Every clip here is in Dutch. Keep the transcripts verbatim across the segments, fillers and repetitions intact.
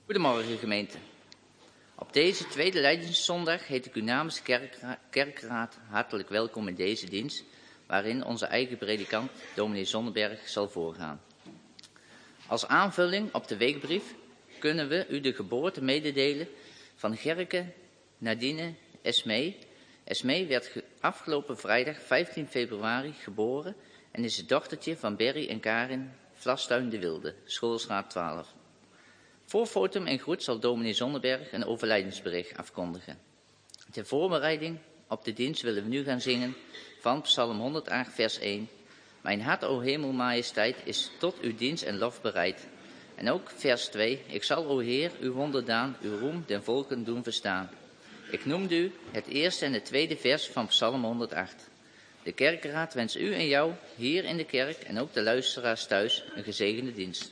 Goedemorgen gemeente. Op deze tweede Leidenszondag heet ik u namens de kerkra kerkraad hartelijk welkom in deze dienst, waarin onze eigen predikant, dominee Zonneberg, zal voorgaan. Als aanvulling op de weekbrief kunnen we u de geboorte mededelen van Gerke Nadine Esmee. Esmee werd afgelopen vrijdag vijftien februari geboren en is het dochtertje van Berry en Karin Vlastuin de Wilde, schoolstraat twaalf. Voor fotum en groet zal dominee Zonneberg een overlijdensbericht afkondigen. Ter voorbereiding op de dienst willen we nu gaan zingen van Psalm honderdacht vers één. Mijn hart, o hemel, majesteit, is tot uw dienst en lof bereid. En ook vers twee. Ik zal, o Heer, uw wonderdaan, uw roem den volken doen verstaan. Ik noemde u het eerste en het tweede vers van Psalm honderdacht. De kerkraad wenst u en jou hier in de kerk en ook de luisteraars thuis een gezegende dienst.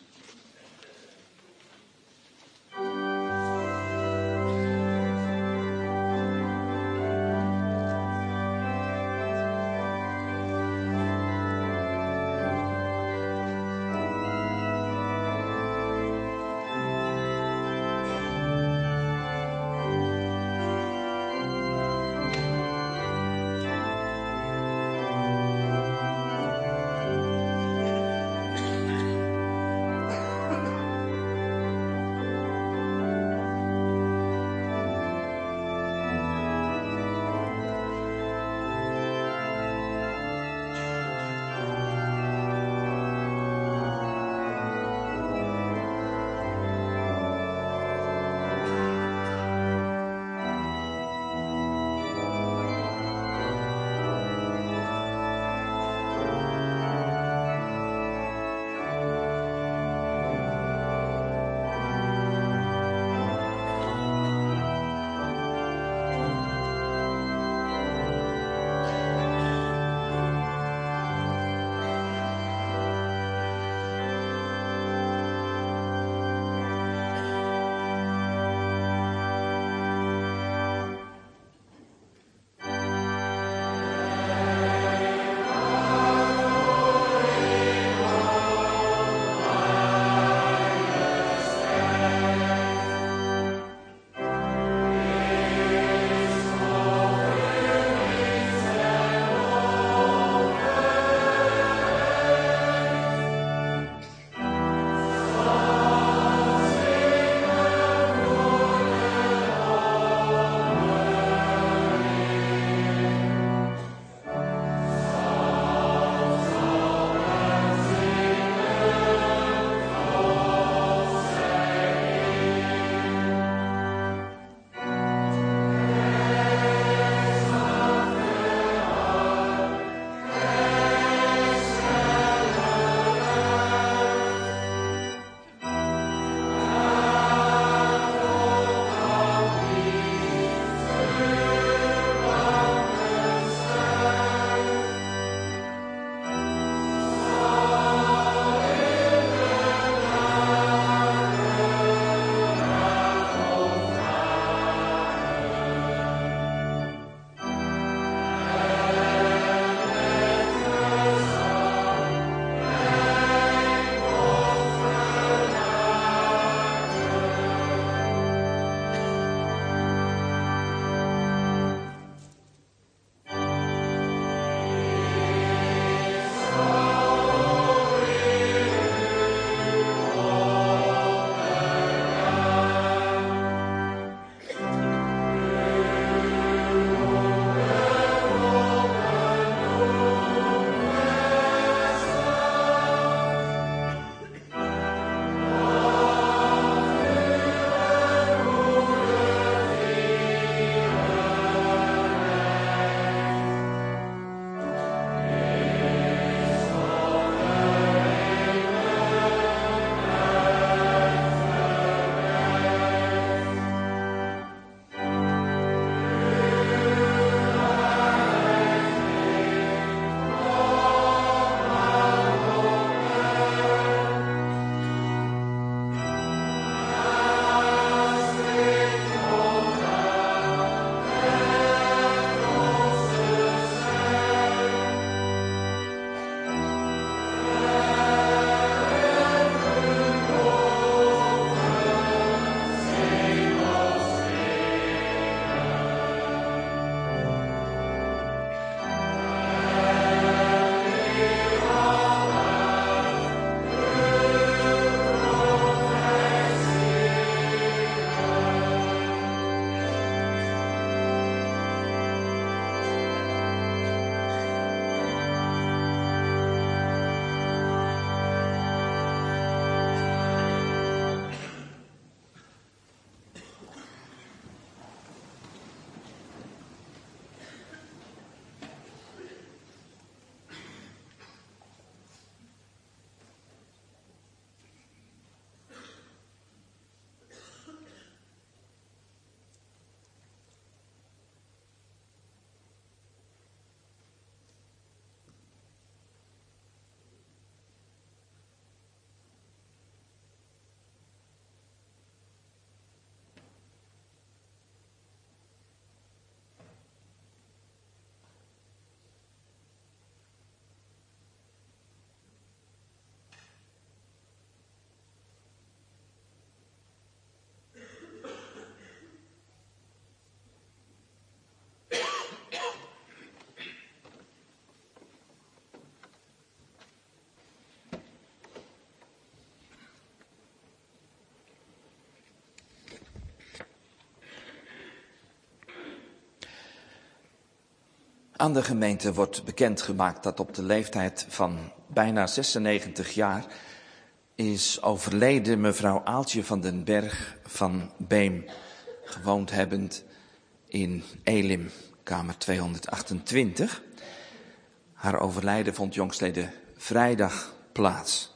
Aan de gemeente wordt bekendgemaakt dat op de leeftijd van bijna zesennegentig jaar is overleden mevrouw Aaltje van den Berg van Beem, gewoond hebbend in Elim, kamer tweehonderdachtentwintig. Haar overlijden vond jongstleden vrijdag plaats.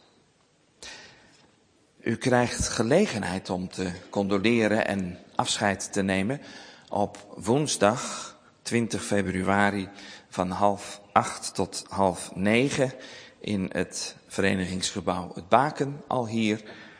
U krijgt gelegenheid om te condoleren en afscheid te nemen op woensdag twintig februari van half acht tot half negen in het verenigingsgebouw Het Baken, al hier.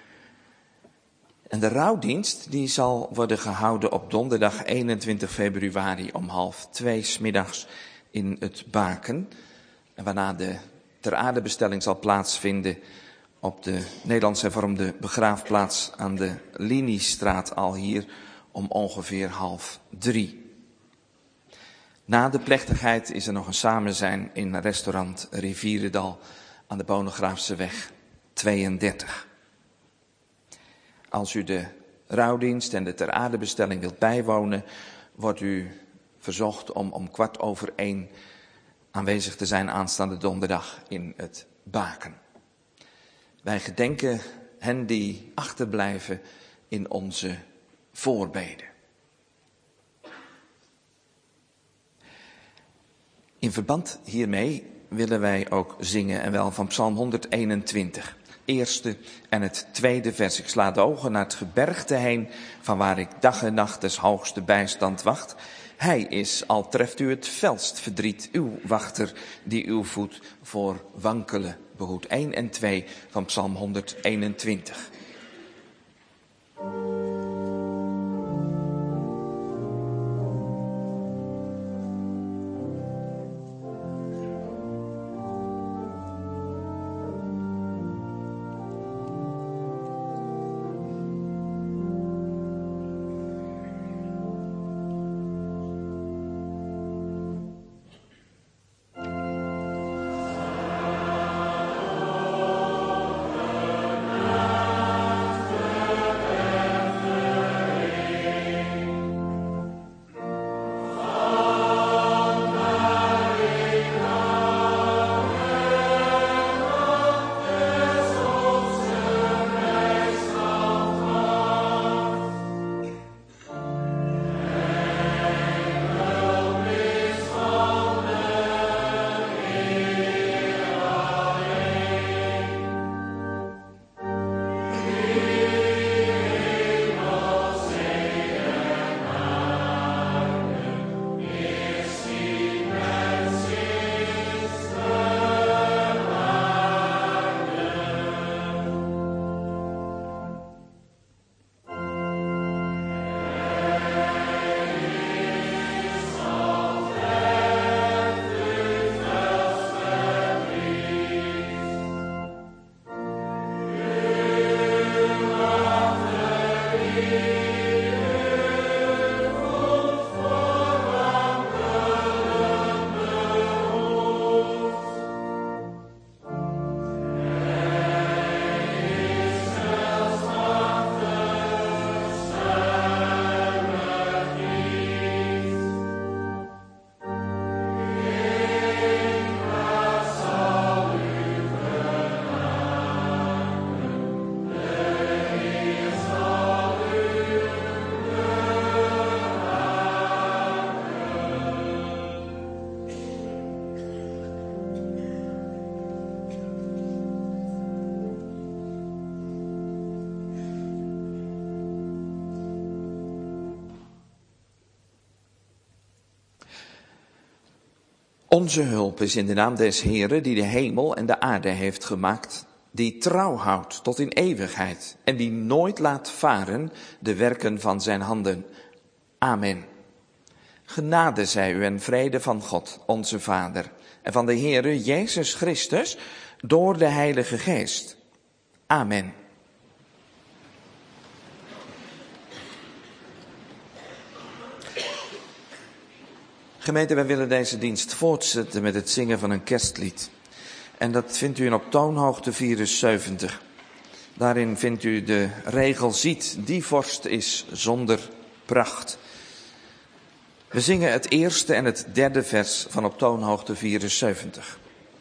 En de rouwdienst die zal worden gehouden op donderdag eenentwintig februari om half twee 's middags in Het Baken. En waarna de ter aardebestelling zal plaatsvinden op de Nederlands hervormde begraafplaats aan de Liniestraat, al hier om ongeveer half drie. Na de plechtigheid is er nog een samenzijn in restaurant Rivierendal aan de Bonegraafseweg tweeëndertig. Als u de rouwdienst en de ter aardebestelling wilt bijwonen, wordt u verzocht om om kwart over één aanwezig te zijn aanstaande donderdag in Het Baken. Wij gedenken hen die achterblijven in onze voorbeden. In verband hiermee willen wij ook zingen, en wel van Psalm honderdeenentwintig. Eerste en het tweede vers. Ik sla de ogen naar het gebergte heen, van waar ik dag en nacht des hoogste bijstand wacht. Hij is, al treft u het felst verdriet, uw wachter, die uw voet voor wankelen behoedt. één en twee van Psalm honderdeenentwintig. Onze hulp is in de naam des Heeren, die de hemel en de aarde heeft gemaakt, die trouw houdt tot in eeuwigheid en die nooit laat varen de werken van zijn handen. Amen. Genade zij u en vrede van God, onze Vader, en van de Heere Jezus Christus, door de Heilige Geest. Amen. Gemeente, wij willen deze dienst voortzetten met het zingen van een kerstlied. En dat vindt u in op toonhoogte vierenzeventig. Daarin vindt u de regel: ziet, die vorst is zonder pracht. We zingen het eerste en het derde vers van op toonhoogte vierenzeventig.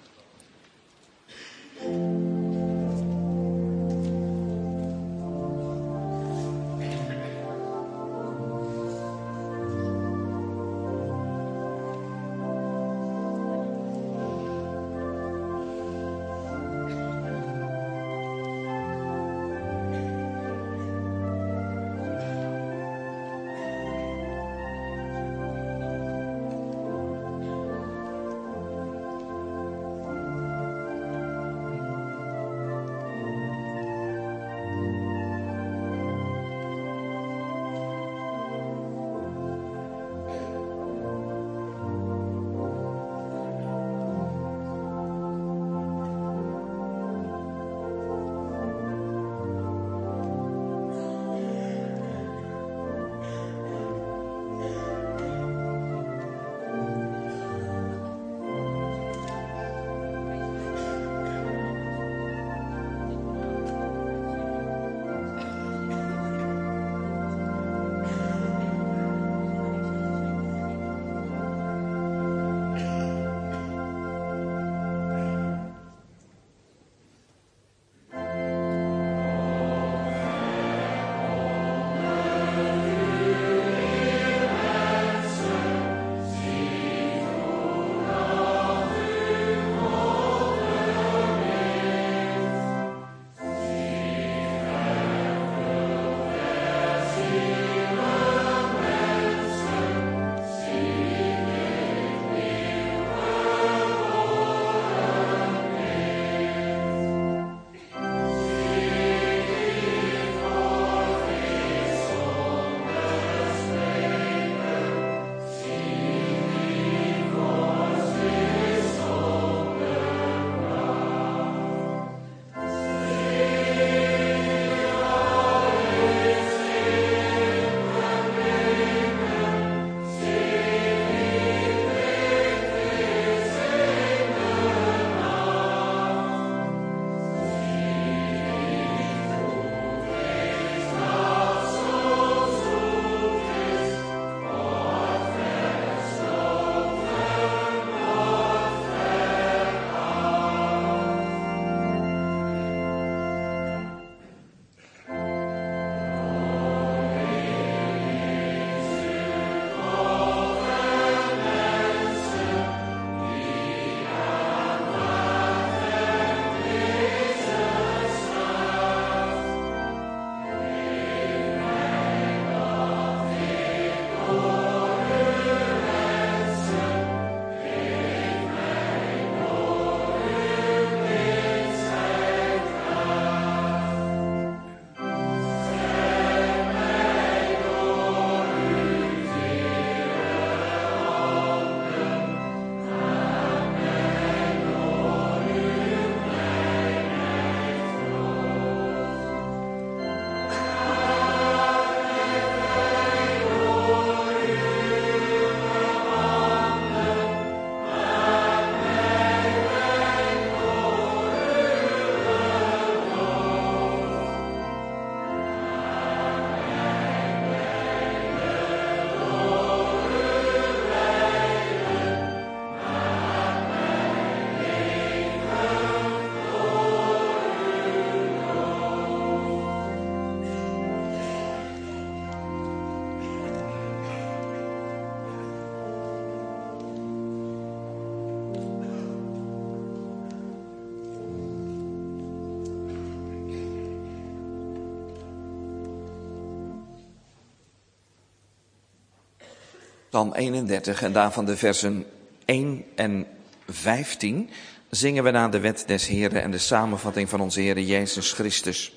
Psalm eenendertig en daarvan de versen één en vijftien zingen we naar de wet des Heren en de samenvatting van onze Heere Jezus Christus.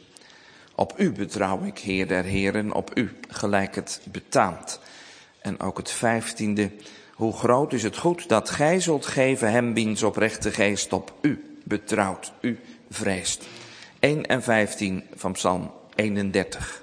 Op u betrouw ik, Heer der Heren, op u, gelijk het betaamt. En ook het vijftiende, hoe groot is het goed dat gij zult geven hem wiens oprechte geest op u betrouwt, u vreest. één en vijftien van Psalm eenendertig.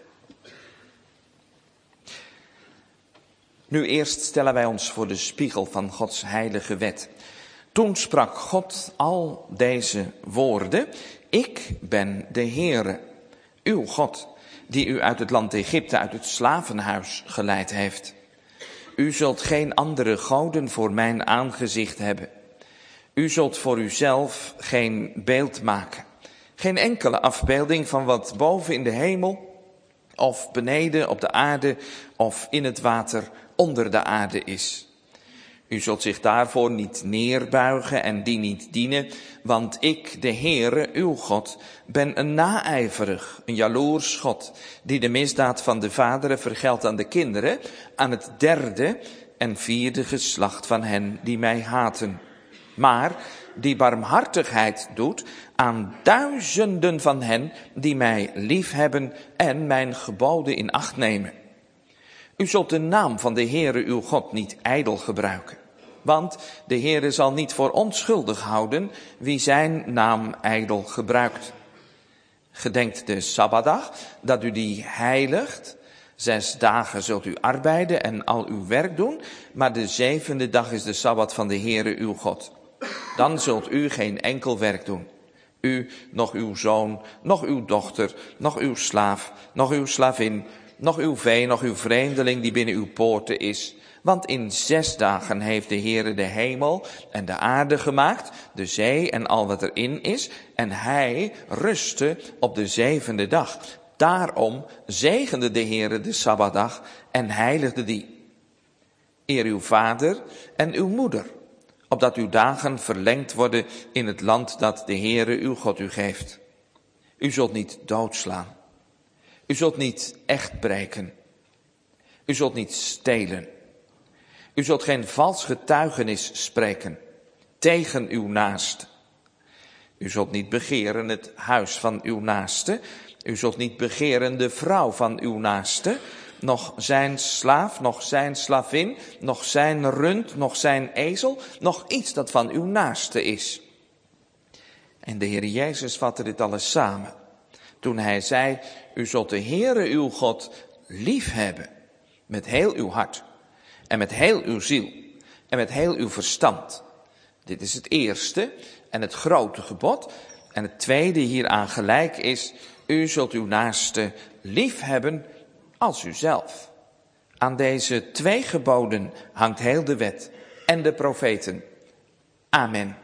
Nu eerst stellen wij ons voor de spiegel van Gods heilige wet. Toen sprak God al deze woorden: Ik ben de Heere, uw God, die u uit het land Egypte, uit het slavenhuis geleid heeft. U zult geen andere goden voor mijn aangezicht hebben. U zult voor uzelf geen beeld maken. Geen enkele afbeelding van wat boven in de hemel of beneden op de aarde of in het water onder de aarde is. U zult zich daarvoor niet neerbuigen en die niet dienen, want ik, de Heere, uw God, ben een naijverig, een jaloers God, die de misdaad van de vaderen vergeldt aan de kinderen, aan het derde en vierde geslacht van hen die mij haten. Maar die barmhartigheid doet aan duizenden van hen die mij liefhebben en mijn geboden in acht nemen. U zult de naam van de Heere uw God niet ijdel gebruiken, want de Heere zal niet voor onschuldig houden wie zijn naam ijdel gebruikt. Gedenkt de Sabbatdag, dat u die heiligt. Zes dagen zult u arbeiden en al uw werk doen, maar de zevende dag is de Sabbat van de Heere uw God. Dan zult u geen enkel werk doen. U, nog uw zoon, nog uw dochter, nog uw slaaf, nog uw slavin, nog uw vee, nog uw vreemdeling die binnen uw poorten is. Want in zes dagen heeft de Heere de hemel en de aarde gemaakt, de zee en al wat erin is, en hij rustte op de zevende dag. Daarom zegende de Heere de Sabbatdag en heiligde die. Eer uw vader en uw moeder, opdat uw dagen verlengd worden in het land dat de Heere uw God u geeft. U zult niet doodslaan. U zult niet echt breken. U zult niet stelen. U zult geen vals getuigenis spreken tegen uw naaste. U zult niet begeren het huis van uw naaste. U zult niet begeren de vrouw van uw naaste, nog zijn slaaf, nog zijn slavin, nog zijn rund, nog zijn ezel, nog iets dat van uw naaste is. En de Heer Jezus vatte dit alles samen, toen hij zei, u zult de Heere uw God lief hebben, met heel uw hart, en met heel uw ziel, en met heel uw verstand. Dit is het eerste en het grote gebod. En het tweede hieraan gelijk is, u zult uw naaste lief hebben als uzelf. Aan deze twee geboden hangt heel de wet en de profeten. Amen.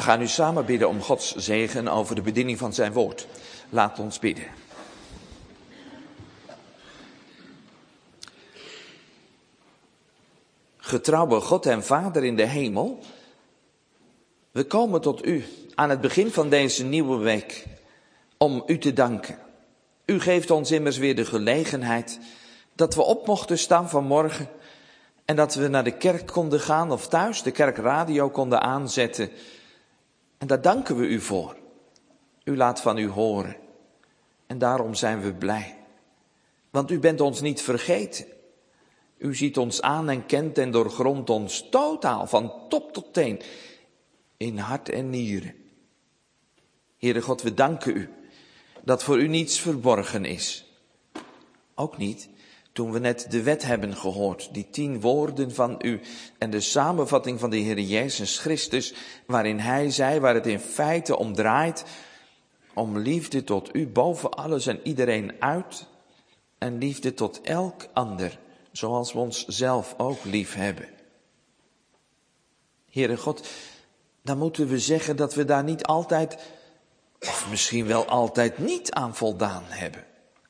gaan nu samen bidden om Gods zegen over de bediening van zijn woord. Laat ons bidden. Getrouwe God en Vader in de hemel, we komen tot u aan het begin van deze nieuwe week om u te danken. U geeft ons immers weer de gelegenheid dat we op mochten staan vanmorgen en dat we naar de kerk konden gaan of thuis de kerkradio konden aanzetten. En daar danken we u voor. U laat van u horen. En daarom zijn we blij. Want u bent ons niet vergeten. U ziet ons aan en kent en doorgrondt ons totaal, van top tot teen, in hart en nieren. Heere God, we danken u dat voor u niets verborgen is. Ook niet toen we net de wet hebben gehoord, die tien woorden van u en de samenvatting van de Heer Jezus Christus, waarin hij zei, waar het in feite om draait, om liefde tot u boven alles en iedereen uit en liefde tot elk ander, zoals we ons zelf ook lief hebben. Heere God, dan moeten we zeggen dat we daar niet altijd, of misschien wel altijd niet aan voldaan hebben.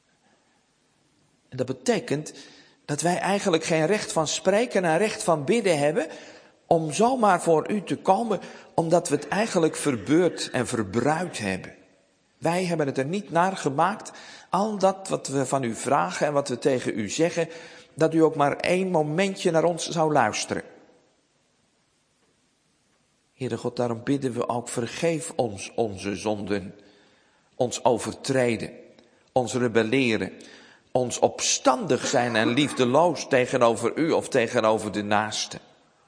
En dat betekent dat wij eigenlijk geen recht van spreken en recht van bidden hebben om zomaar voor u te komen, omdat we het eigenlijk verbeurd en verbruid hebben. Wij hebben het er niet naar gemaakt, al dat wat we van u vragen en wat we tegen u zeggen, dat u ook maar één momentje naar ons zou luisteren. Heere God, daarom bidden we ook, vergeef ons onze zonden, ons overtreden, ons rebelleren, ons opstandig zijn en liefdeloos tegenover u of tegenover de naaste.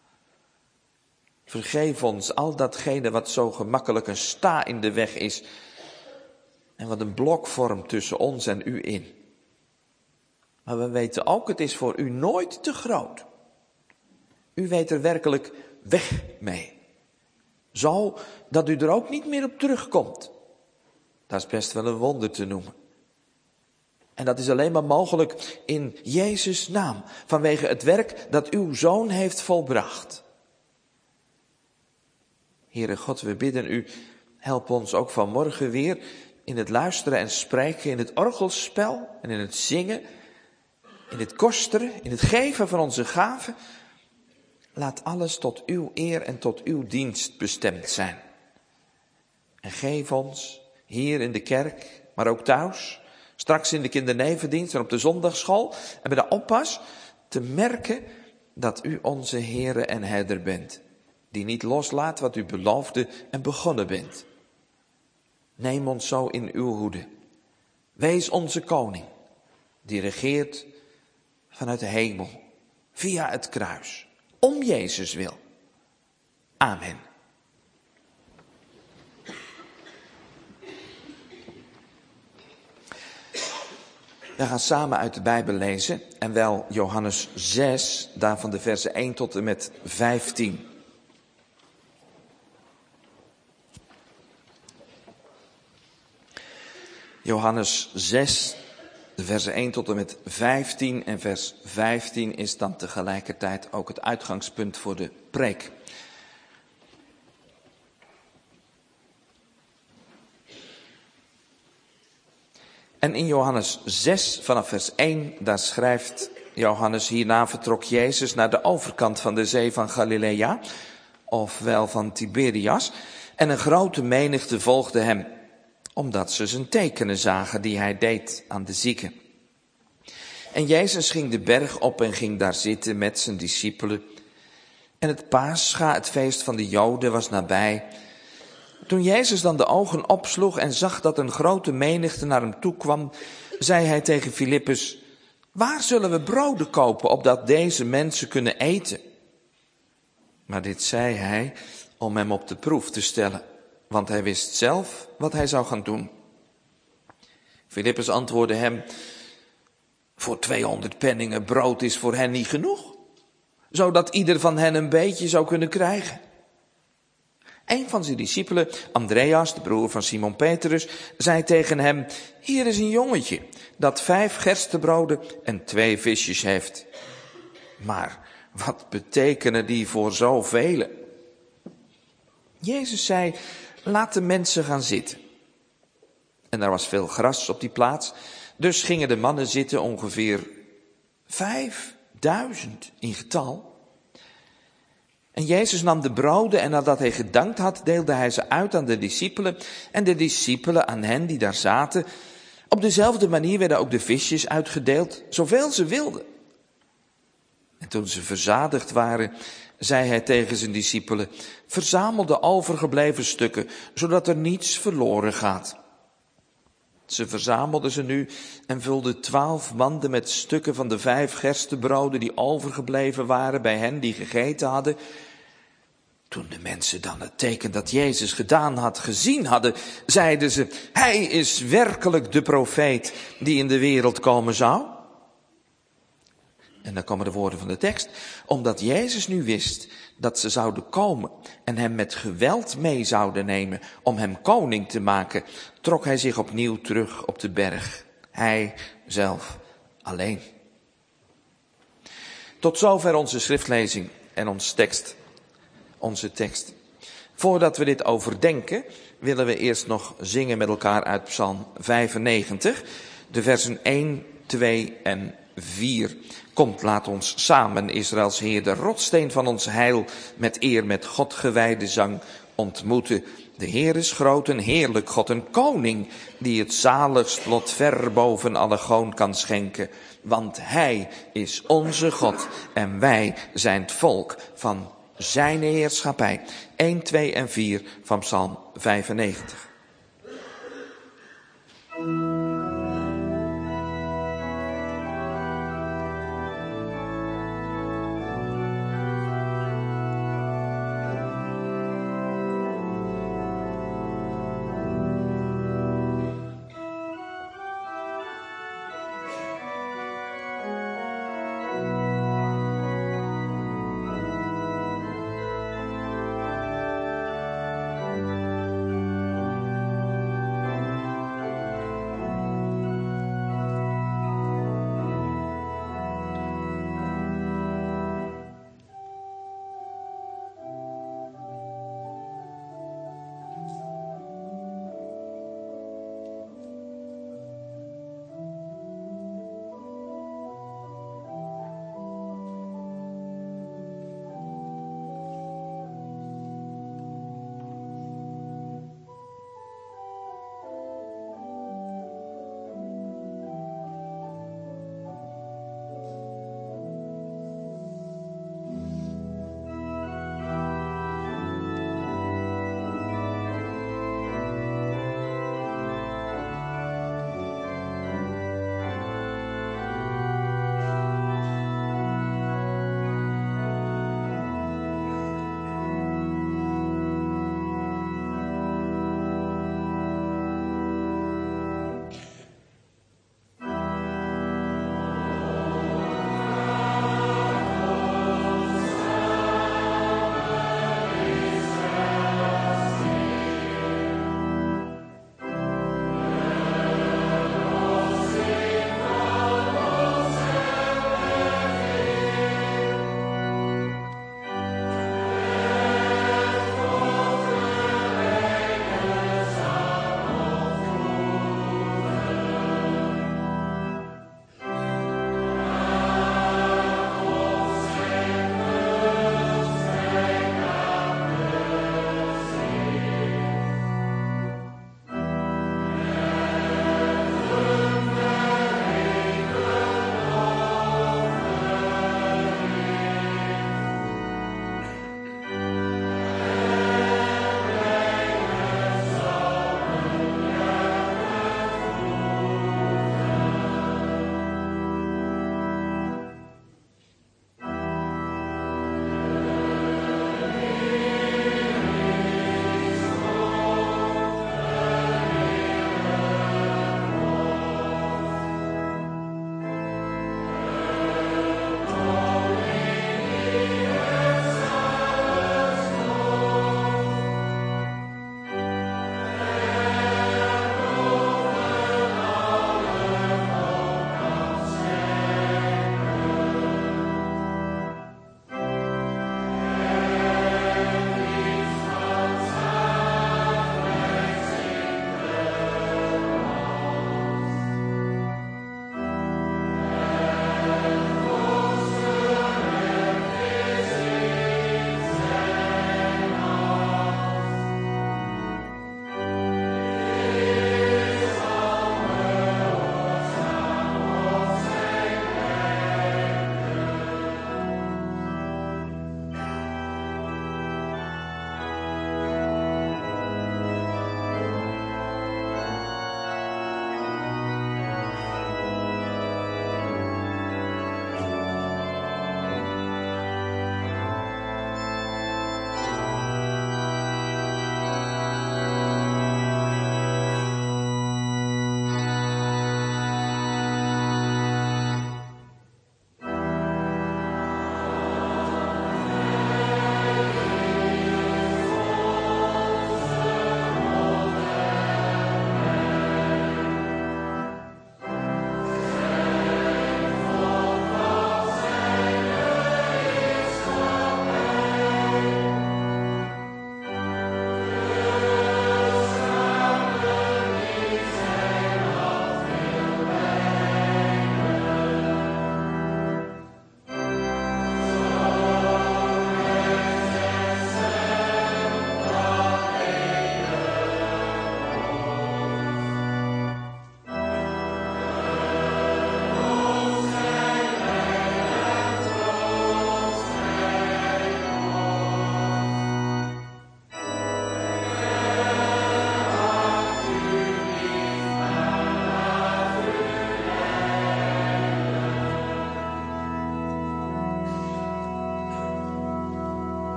Vergeef ons al datgene wat zo gemakkelijk een sta in de weg is en wat een blok vormt tussen ons en u in. Maar we weten ook, het is voor u nooit te groot. U weet er werkelijk weg mee. Zo dat u er ook niet meer op terugkomt. Dat is best wel een wonder te noemen. En dat is alleen maar mogelijk in Jezus' naam, vanwege het werk dat uw Zoon heeft volbracht. Heere God, we bidden u, help ons ook vanmorgen weer in het luisteren en spreken, in het orgelspel en in het zingen, in het kosteren, in het geven van onze gaven. Laat alles tot uw eer en tot uw dienst bestemd zijn. En geef ons hier in de kerk, maar ook thuis, straks in de kindernevendienst en op de zondagschool en bij de oppas, te merken dat u onze Heere en Herder bent, die niet loslaat wat u beloofde en begonnen bent. Neem ons zo in uw hoede. Wees onze koning, die regeert vanuit de hemel, via het kruis, om Jezus wil. Amen. We gaan samen uit de Bijbel lezen, en wel Johannes zes, daarvan de versen één tot en met vijftien. Johannes zes, de versen één tot en met vijftien, en vers vijftien is dan tegelijkertijd ook het uitgangspunt voor de preek. En in Johannes zes, vanaf vers één, daar schrijft Johannes: hierna vertrok Jezus naar de overkant van de zee van Galilea, ofwel van Tiberias, en een grote menigte volgde hem, omdat ze zijn tekenen zagen die hij deed aan de zieken. En Jezus ging de berg op en ging daar zitten met zijn discipelen. En het Pascha, het feest van de Joden, was nabij. Toen Jezus dan de ogen opsloeg en zag dat een grote menigte naar hem toe kwam, zei hij tegen Filippus: waar zullen we broden kopen, opdat deze mensen kunnen eten? Maar dit zei hij om hem op de proef te stellen, want hij wist zelf wat hij zou gaan doen. Filippus antwoordde hem: voor tweehonderd penningen brood is voor hen niet genoeg, zodat ieder van hen een beetje zou kunnen krijgen. Een van zijn discipelen, Andreas, de broer van Simon Petrus, zei tegen hem: hier is een jongetje dat vijf gerstebroden en twee visjes heeft. Maar wat betekenen die voor zoveel? Jezus zei, laat de mensen gaan zitten. En er was veel gras op die plaats. Dus gingen de mannen zitten, ongeveer vijfduizend in getal. En Jezus nam de broden en nadat hij gedankt had, deelde hij ze uit aan de discipelen. En de discipelen aan hen die daar zaten. Op dezelfde manier werden ook de visjes uitgedeeld, zoveel ze wilden. En toen ze verzadigd waren, zei hij tegen zijn discipelen, verzamel de overgebleven stukken, zodat er niets verloren gaat. Ze verzamelden ze nu en vulden twaalf manden met stukken van de vijf gerstebroden die overgebleven waren bij hen die gegeten hadden. Toen de mensen dan het teken dat Jezus gedaan had gezien hadden, zeiden ze, hij is werkelijk de profeet die in de wereld komen zou. En dan komen de woorden van de tekst. Omdat Jezus nu wist dat ze zouden komen en hem met geweld mee zouden nemen om hem koning te maken, trok hij zich opnieuw terug op de berg. Hij zelf alleen. Tot zover onze schriftlezing en ons tekst, onze tekst. Voordat we dit overdenken, willen we eerst nog zingen met elkaar uit Psalm vijfennegentig, de versen één, twee en vier. Komt, laat ons samen Israëls Heer, de rotsteen van ons heil, met eer met God gewijde zang ontmoeten. De Heer is groot, een heerlijk God, een koning, die het zaligst lot ver boven alle goon kan schenken. Want hij is onze God en wij zijn het volk van zijn heerschappij. één, twee en vier van Psalm vijfennegentig.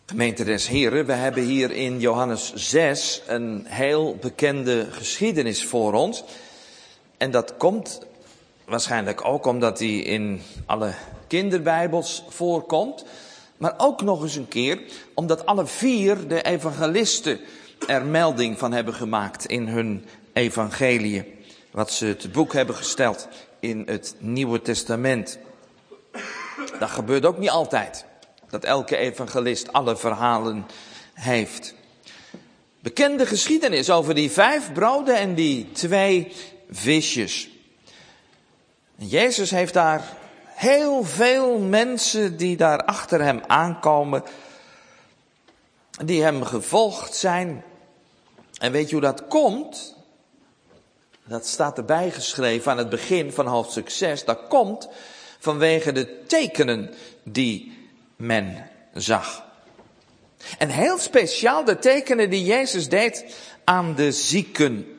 Gemeente des Heren, we hebben hier in Johannes zes een heel bekende geschiedenis voor ons. En dat komt waarschijnlijk ook omdat die in alle kinderbijbels voorkomt. Maar ook nog eens een keer omdat alle vier de evangelisten er melding van hebben gemaakt in hun evangeliën. Wat ze te boek hebben gesteld in het Nieuwe Testament. Dat gebeurt ook niet altijd. Dat elke evangelist alle verhalen heeft. Bekende geschiedenis over die vijf broden en die twee visjes. En Jezus heeft daar heel veel mensen die daar achter hem aankomen. Die hem gevolgd zijn. En weet je hoe dat komt? Dat staat erbij geschreven aan het begin van hoofdstuk zes. Dat komt vanwege de tekenen die men zag. En heel speciaal de tekenen die Jezus deed aan de zieken.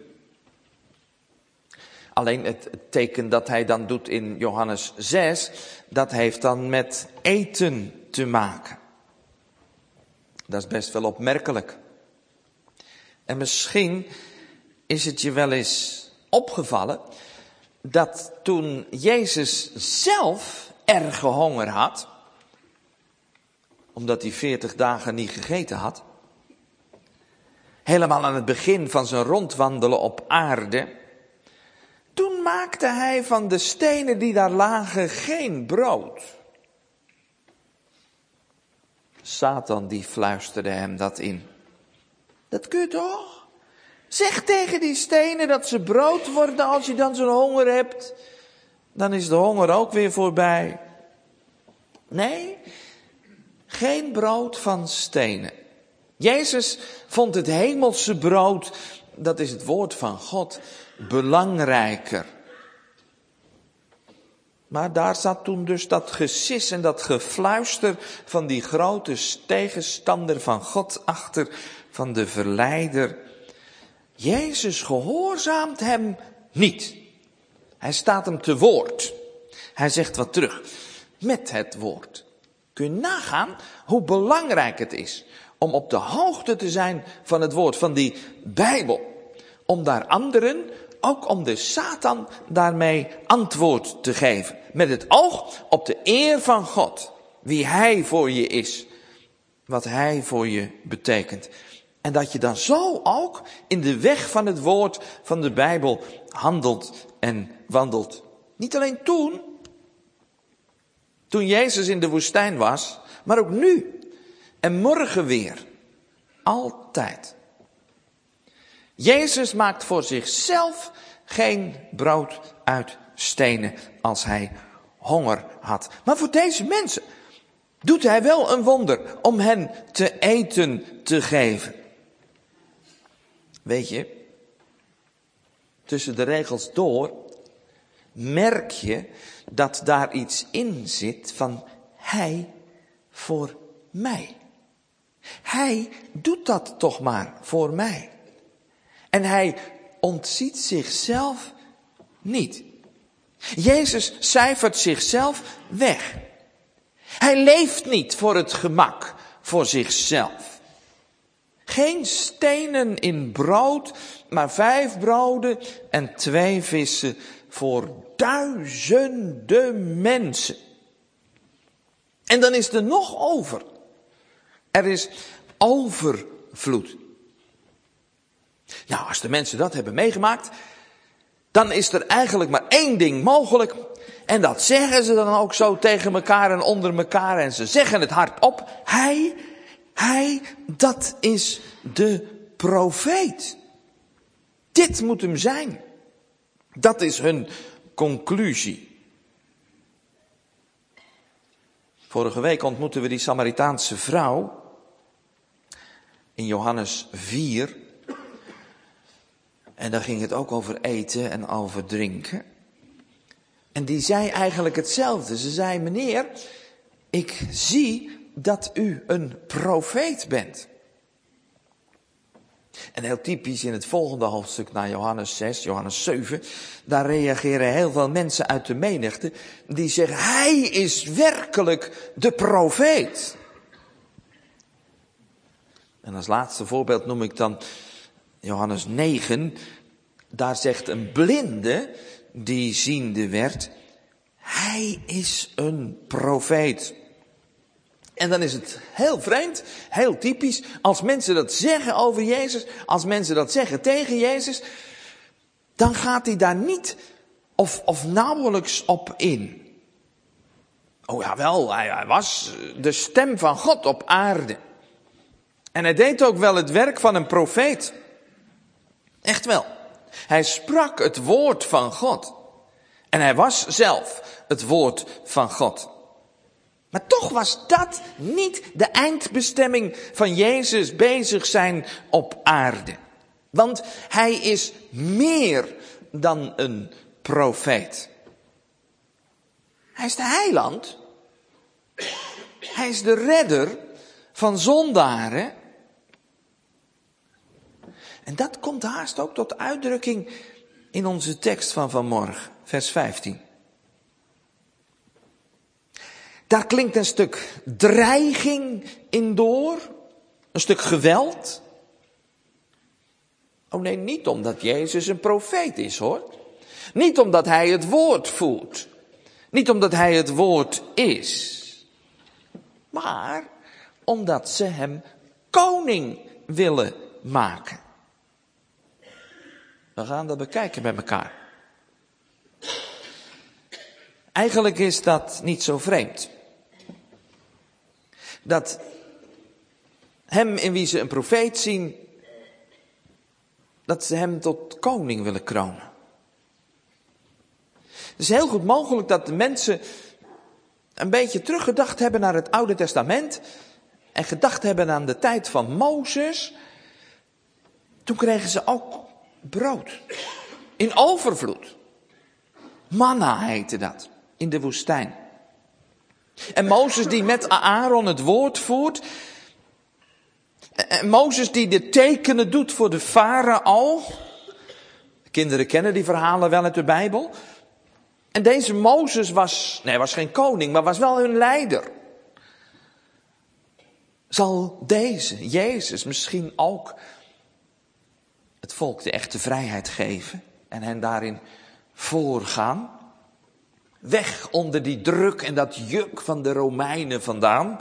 Alleen het teken dat hij dan doet in Johannes zes, dat heeft dan met eten te maken. Dat is best wel opmerkelijk. En misschien is het je wel eens opgevallen dat toen Jezus zelf erge honger had, omdat hij veertig dagen niet gegeten had, helemaal aan het begin van zijn rondwandelen op aarde, toen maakte hij van de stenen die daar lagen geen brood. Satan die fluisterde hem dat in. Dat kun je toch? Zeg tegen die stenen dat ze brood worden als je dan zo'n honger hebt. Dan is de honger ook weer voorbij. Nee, geen brood van stenen. Jezus vond het hemelse brood, dat is het woord van God, belangrijker. Maar daar zat toen dus dat gesis en dat gefluister van die grote tegenstander van God achter, van de verleider. Jezus gehoorzaamt hem niet. Hij staat hem te woord. Hij zegt wat terug met het woord. Kun je nagaan hoe belangrijk het is om op de hoogte te zijn van het woord, van die Bijbel. Om daar anderen, ook om de Satan, daarmee antwoord te geven. Met het oog op de eer van God. Wie hij voor je is. Wat hij voor je betekent. En dat je dan zo ook in de weg van het woord van de Bijbel handelt en wandelt. Niet alleen toen, toen Jezus in de woestijn was, maar ook nu. En morgen weer. Altijd. Jezus maakt voor zichzelf geen brood uit stenen als hij honger had. Maar voor deze mensen doet hij wel een wonder om hen te eten te geven. Weet je, tussen de regels door merk je dat daar iets in zit van hij voor mij. Hij doet dat toch maar voor mij. En hij ontziet zichzelf niet. Jezus cijfert zichzelf weg. Hij leeft niet voor het gemak, voor zichzelf. Geen stenen in brood, maar vijf broden en twee vissen voor duizenden mensen. En dan is er nog over. Er is overvloed. Nou, als de mensen dat hebben meegemaakt, dan is er eigenlijk maar één ding mogelijk. En dat zeggen ze dan ook zo tegen elkaar en onder elkaar. En ze zeggen het hardop. Hij, hij, dat is de profeet. Dit moet hem zijn. Dat is hun conclusie. Vorige week ontmoetten we die Samaritaanse vrouw in Johannes vier. En daar ging het ook over eten en over drinken. En die zei eigenlijk hetzelfde. Ze zei, meneer, ik zie dat u een profeet bent. En heel typisch in het volgende hoofdstuk na Johannes zes, Johannes zeven, daar reageren heel veel mensen uit de menigte die zeggen, hij is werkelijk de profeet. En als laatste voorbeeld noem ik dan Johannes negen. Daar zegt een blinde die ziende werd, hij is een profeet. En dan is het heel vreemd, heel typisch, als mensen dat zeggen over Jezus, als mensen dat zeggen tegen Jezus, dan gaat hij daar niet of, of nauwelijks op in. Oh ja, wel, hij, hij was de stem van God op aarde. En hij deed ook wel het werk van een profeet. Echt wel. Hij sprak het woord van God. En hij was zelf het woord van God. Maar toch was dat niet de eindbestemming van Jezus bezig zijn op aarde. Want hij is meer dan een profeet. Hij is de heiland. Hij is de redder van zondaren. En dat komt haast ook tot uitdrukking in onze tekst van vanmorgen, vers vijftien. Daar klinkt een stuk dreiging in door, een stuk geweld. Oh nee, niet omdat Jezus een profeet is hoor. Niet omdat hij het woord voert. Niet omdat hij het woord is. Maar omdat ze hem koning willen maken. We gaan dat bekijken met elkaar. Eigenlijk is dat niet zo vreemd. Dat hem in wie ze een profeet zien, dat ze hem tot koning willen kronen. Het is heel goed mogelijk dat de mensen een beetje teruggedacht hebben naar het Oude Testament en gedacht hebben aan de tijd van Mozes. Toen kregen ze ook brood. In overvloed. Manna heette dat. In de woestijn. En Mozes die met Aaron het woord voert. En Mozes die de tekenen doet voor de farao. De kinderen kennen die verhalen wel uit de Bijbel. En deze Mozes was, nee, was geen koning, maar was wel hun leider. Zal deze, Jezus, misschien ook het volk de echte vrijheid geven en hen daarin voorgaan? Weg onder die druk en dat juk van de Romeinen vandaan.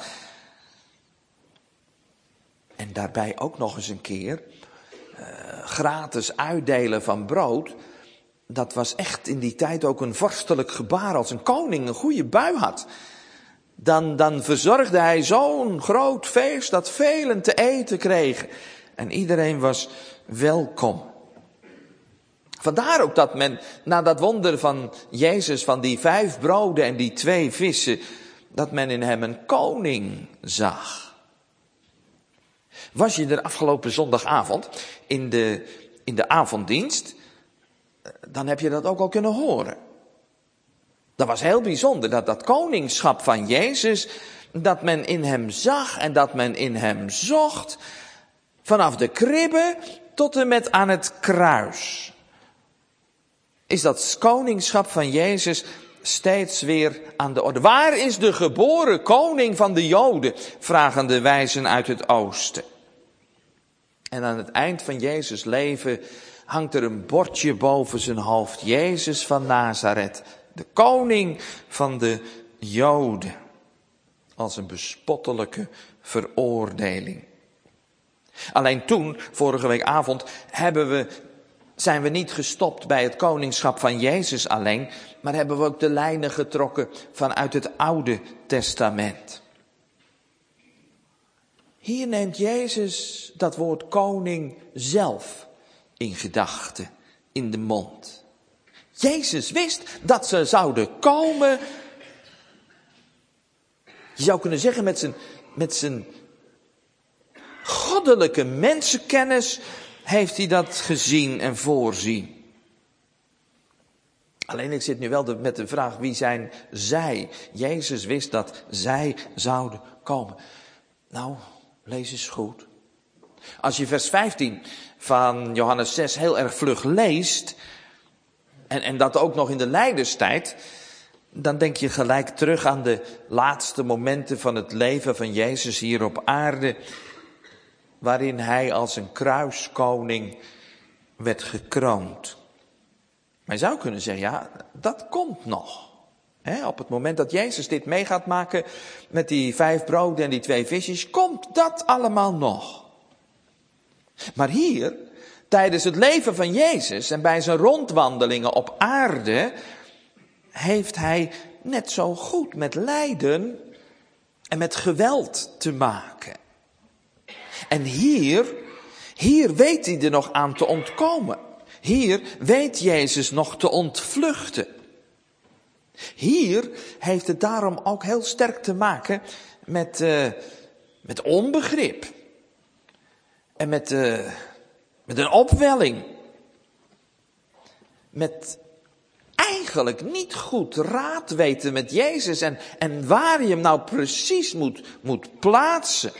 En daarbij ook nog eens een keer uh, gratis uitdelen van brood. Dat was echt in die tijd ook een vorstelijk gebaar. Als een koning een goede bui had, dan, dan verzorgde hij zo'n groot feest dat velen te eten kregen. En iedereen was welkom. Vandaar ook dat men na dat wonder van Jezus, van die vijf broden en die twee vissen, dat men in hem een koning zag. Was je er afgelopen zondagavond in de, in de avonddienst, dan heb je dat ook al kunnen horen. Dat was heel bijzonder, dat dat koningschap van Jezus, dat men in hem zag en dat men in hem zocht, vanaf de kribbe tot en met aan het kruis. Is dat koningschap van Jezus steeds weer aan de orde. Waar is de geboren koning van de Joden? Vragen de wijzen uit het oosten. En aan het eind van Jezus' leven hangt er een bordje boven zijn hoofd. Jezus van Nazareth, de koning van de Joden. Als een bespottelijke veroordeling. Alleen toen, vorige week avond, hebben we, zijn we niet gestopt bij het koningschap van Jezus alleen, maar hebben we ook de lijnen getrokken vanuit het Oude Testament. Hier neemt Jezus dat woord koning zelf in gedachten, in de mond. Jezus wist dat ze zouden komen. Je zou kunnen zeggen met zijn, met zijn goddelijke mensenkennis heeft hij dat gezien en voorzien. Alleen ik zit nu wel de, met de vraag, wie zijn zij? Jezus wist dat zij zouden komen. Nou, lees eens goed. Als je vers vijftien van Johannes zes heel erg vlug leest, en, en dat ook nog in de lijdenstijd, dan denk je gelijk terug aan de laatste momenten van het leven van Jezus hier op aarde. waarin hij als een kruiskoning werd gekroond. Maar je zou kunnen zeggen, ja, dat komt nog. He, op het moment dat Jezus dit mee gaat maken met die vijf broden en die twee visjes, komt dat allemaal nog. Maar hier, tijdens het leven van Jezus en bij zijn rondwandelingen op aarde, heeft hij net zo goed met lijden en met geweld te maken. En hier, hier weet hij er nog aan te ontkomen. Hier weet Jezus nog te ontvluchten. Hier heeft het daarom ook heel sterk te maken met, uh, met onbegrip. En met, uh, met een opwelling. Met eigenlijk niet goed raad weten met Jezus en, en waar je hem nou precies moet, moet plaatsen.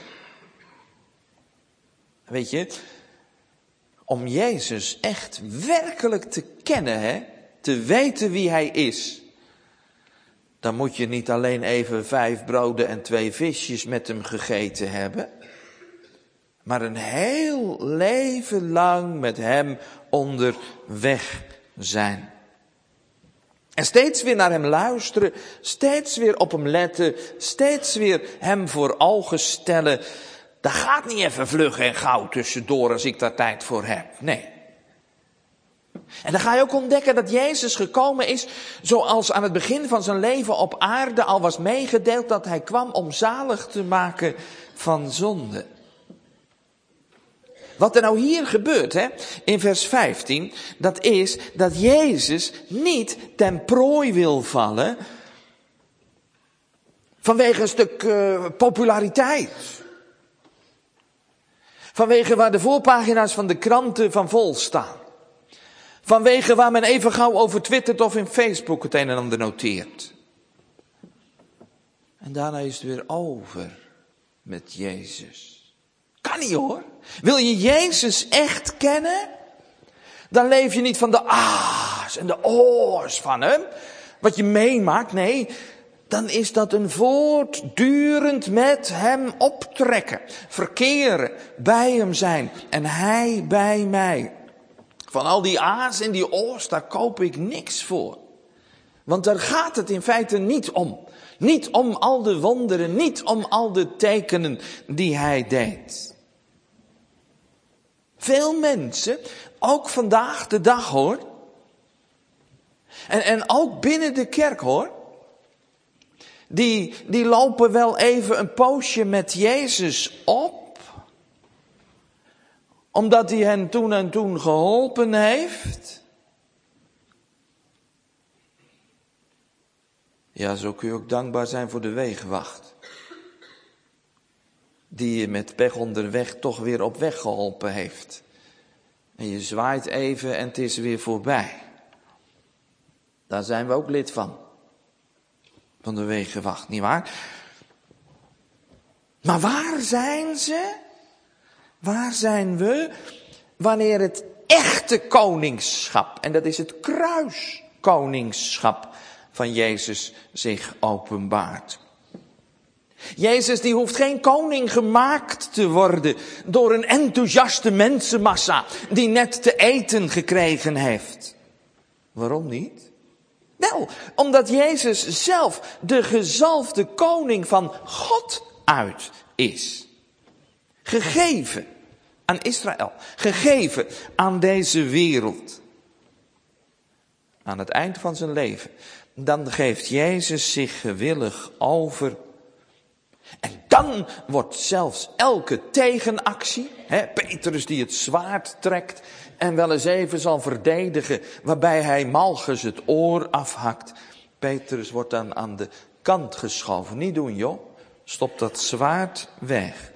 Weet je, om Jezus echt werkelijk te kennen, hè, te weten wie hij is, dan moet je niet alleen even vijf broden en twee visjes met hem gegeten hebben, maar een heel leven lang met hem onderweg zijn. En steeds weer naar hem luisteren, steeds weer op hem letten, steeds weer hem voor ogen stellen. Dat gaat niet even vlug en gauw tussendoor als ik daar tijd voor heb. Nee. En dan ga je ook ontdekken dat Jezus gekomen is zoals aan het begin van zijn leven op aarde al was meegedeeld dat hij kwam om zalig te maken van zonde. Wat er nou hier gebeurt, hè, in vers vijftien, dat is dat Jezus niet ten prooi wil vallen vanwege een stuk uh, populariteit. Vanwege waar de voorpagina's van de kranten van vol staan. Vanwege waar men even gauw over twittert of in Facebook het een en ander noteert. En daarna is het weer over met Jezus. Kan niet hoor. Wil je Jezus echt kennen? Dan leef je niet van de ah's en de oor's van hem. Wat je meemaakt, nee. Dan is dat een voortdurend met hem optrekken. Verkeren, bij hem zijn en hij bij mij. Van al die a's en die oor's, daar koop ik niks voor. Want daar gaat het in feite niet om. Niet om al de wonderen, niet om al de tekenen die hij deed. Veel mensen, ook vandaag de dag hoor. En, en ook binnen de kerk hoor. Die, die lopen wel even een poosje met Jezus op. Omdat hij hen toen en toen geholpen heeft. Ja, zo kun je ook dankbaar zijn voor de wegenwacht. Die je met pech onderweg toch weer op weg geholpen heeft. En je zwaait even en het is weer voorbij. Daar zijn we ook lid van. Van de wegenwacht, nietwaar? Maar waar zijn ze? Waar zijn we? Wanneer het echte koningschap, en dat is het kruiskoningschap van Jezus, zich openbaart. Jezus die hoeft geen koning gemaakt te worden door een enthousiaste mensenmassa die net te eten gekregen heeft. Waarom niet? Wel, omdat Jezus zelf de gezalfde koning van God uit is. Gegeven aan Israël, gegeven aan deze wereld. Aan het eind van zijn leven, dan geeft Jezus zich gewillig over. En dan wordt zelfs elke tegenactie, hè, Petrus die het zwaard trekt en wel eens even zal verdedigen, waarbij hij Malchus het oor afhakt. Petrus wordt dan aan de kant geschoven. Niet doen joh, stop dat zwaard weg.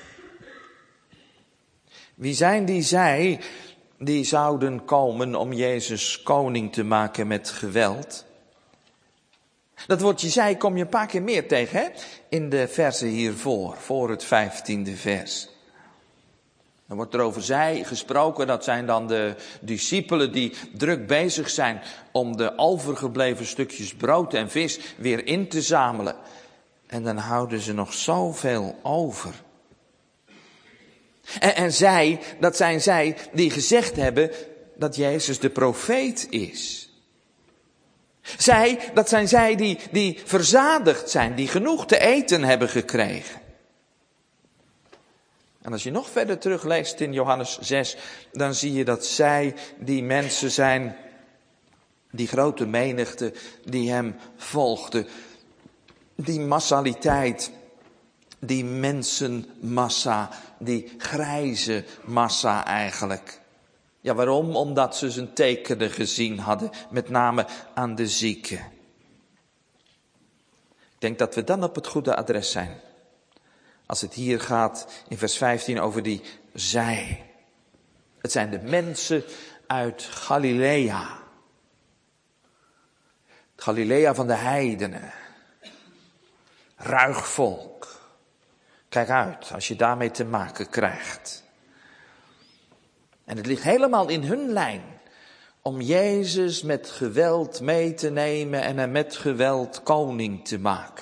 Wie zijn die zij die zouden komen om Jezus koning te maken met geweld? Dat woordje zij kom je een paar keer meer tegen, hè? In de versen hiervoor, voor het vijftiende vers. Dan wordt er over zij gesproken, dat zijn dan de discipelen die druk bezig zijn om de overgebleven stukjes brood en vis weer in te zamelen. En dan houden ze nog zoveel over. En, en zij, dat zijn zij die gezegd hebben dat Jezus de profeet is. Zij, dat zijn zij die, die verzadigd zijn, die genoeg te eten hebben gekregen. En als je nog verder terugleest in Johannes zes, dan zie je dat zij die mensen zijn, die grote menigte die hem volgde. Die massaliteit, die mensenmassa, die grijze massa eigenlijk. Ja, waarom? Omdat ze zijn tekenen gezien hadden, met name aan de zieken. Ik denk dat we dan op het goede adres zijn. Als het hier gaat in vers vijftien over die zij. Het zijn de mensen uit Galilea. Het Galilea van de heidenen. Ruig volk. Kijk uit als je daarmee te maken krijgt. En het ligt helemaal in hun lijn om Jezus met geweld mee te nemen en hem met geweld koning te maken.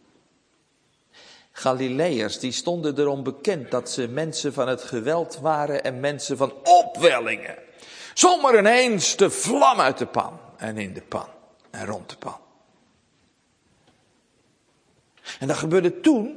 Galileërs, die stonden erom bekend dat ze mensen van het geweld waren en mensen van opwellingen. Zomaar ineens de vlam uit de pan en in de pan en rond de pan. En dat gebeurde toen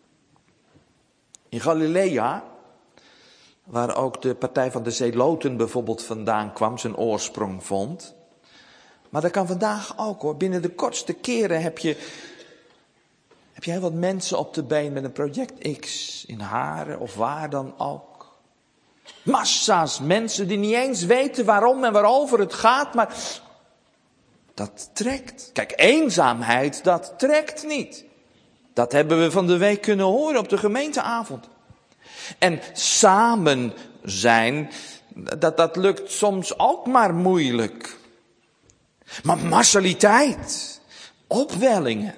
in Galilea, waar ook de partij van de Zeloten bijvoorbeeld vandaan kwam, zijn oorsprong vond. Maar dat kan vandaag ook hoor. Binnen de kortste keren heb je, heb je heel wat mensen op de been met een project X in Haren of waar dan ook. Massa's mensen die niet eens weten waarom en waarover het gaat, maar dat trekt. Kijk, eenzaamheid, dat trekt niet. Dat hebben we van de week kunnen horen op de gemeenteavond. En samen zijn, dat, dat lukt soms ook maar moeilijk. Maar massaliteit, opwellingen,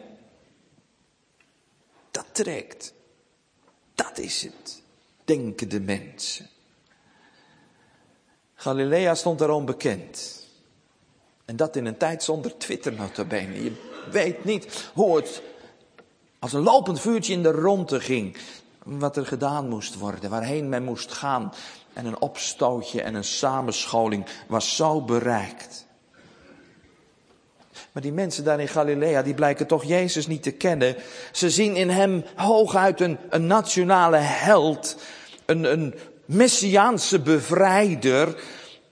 dat trekt. Dat is het, denken de mensen. Galilea stond daarom bekend. En dat in een tijd zonder Twitter nota bene. Je weet niet hoe het als een lopend vuurtje in de ronde ging. Wat er gedaan moest worden, waarheen men moest gaan. En een opstootje en een samenscholing was zo bereikt. Maar die mensen daar in Galilea, die blijken toch Jezus niet te kennen. Ze zien in hem hooguit een, een nationale held. Een, een messiaanse bevrijder.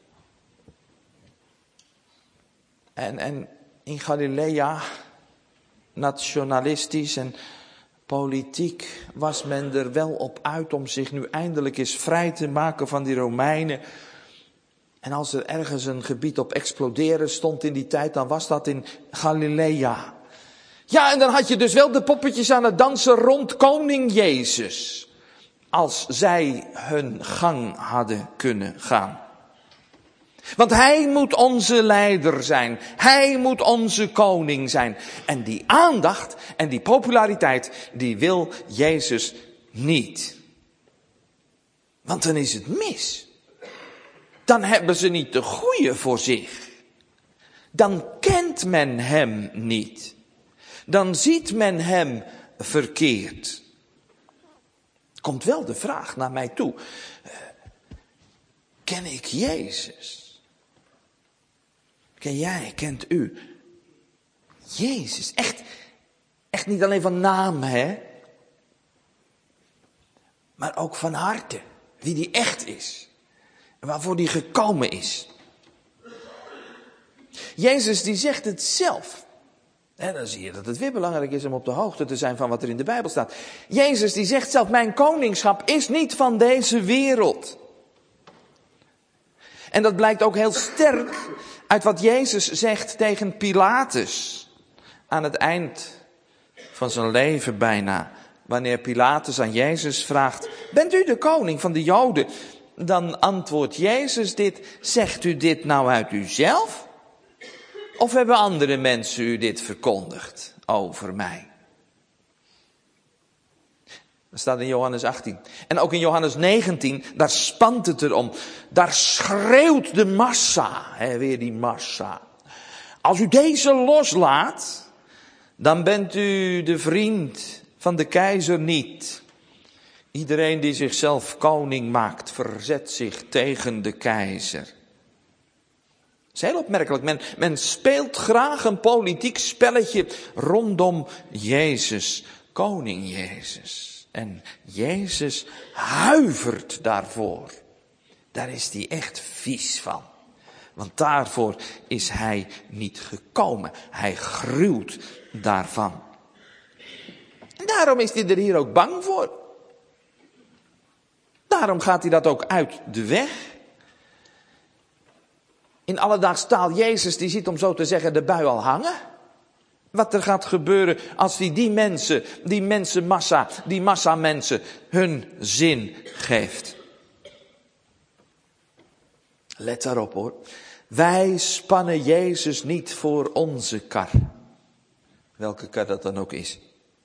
En, en in Galilea, nationalistisch en politiek, was men er wel op uit om zich nu eindelijk eens vrij te maken van die Romeinen. En als er ergens een gebied op exploderen stond in die tijd, dan was dat in Galilea. Ja, en dan had je dus wel de poppetjes aan het dansen rond koning Jezus. Als zij hun gang hadden kunnen gaan. Want hij moet onze leider zijn. Hij moet onze koning zijn. En die aandacht en die populariteit, die wil Jezus niet. Want dan is het mis. Dan hebben ze niet de goeie voor zich. Dan kent men hem niet. Dan ziet men hem verkeerd. Komt wel de vraag naar mij toe. Ken ik Jezus? Ken jij, kent u Jezus? Echt, echt niet alleen van naam, hè? Maar ook van harte. Wie die echt is. En waarvoor die gekomen is. Jezus die zegt het zelf. En dan zie je dat het weer belangrijk is om op de hoogte te zijn van wat er in de Bijbel staat. Jezus die zegt zelf, mijn koningschap is niet van deze wereld. En dat blijkt ook heel sterk uit wat Jezus zegt tegen Pilatus. Aan het eind van zijn leven bijna. Wanneer Pilatus aan Jezus vraagt, bent u de koning van de Joden? Dan antwoordt Jezus dit, zegt u dit nou uit uzelf? Of hebben andere mensen u dit verkondigd over mij? Dat staat in Johannes achttien. En ook in Johannes negentien, daar spant het erom. Daar schreeuwt de massa, hè, weer die massa. Als u deze loslaat, dan bent u de vriend van de keizer niet. Iedereen die zichzelf koning maakt, verzet zich tegen de keizer. Dat is heel opmerkelijk. Men, men speelt graag een politiek spelletje rondom Jezus, koning Jezus. En Jezus huivert daarvoor. Daar is hij echt vies van. Want daarvoor is hij niet gekomen. Hij gruwt daarvan. En daarom is hij er hier ook bang voor. Daarom gaat hij dat ook uit de weg. In alledaags taal, Jezus die ziet, om zo te zeggen, de bui al hangen. Wat er gaat gebeuren als hij die mensen, die mensenmassa, die massa mensen hun zin geeft. Let daarop hoor. Wij spannen Jezus niet voor onze kar. Welke kar dat dan ook is.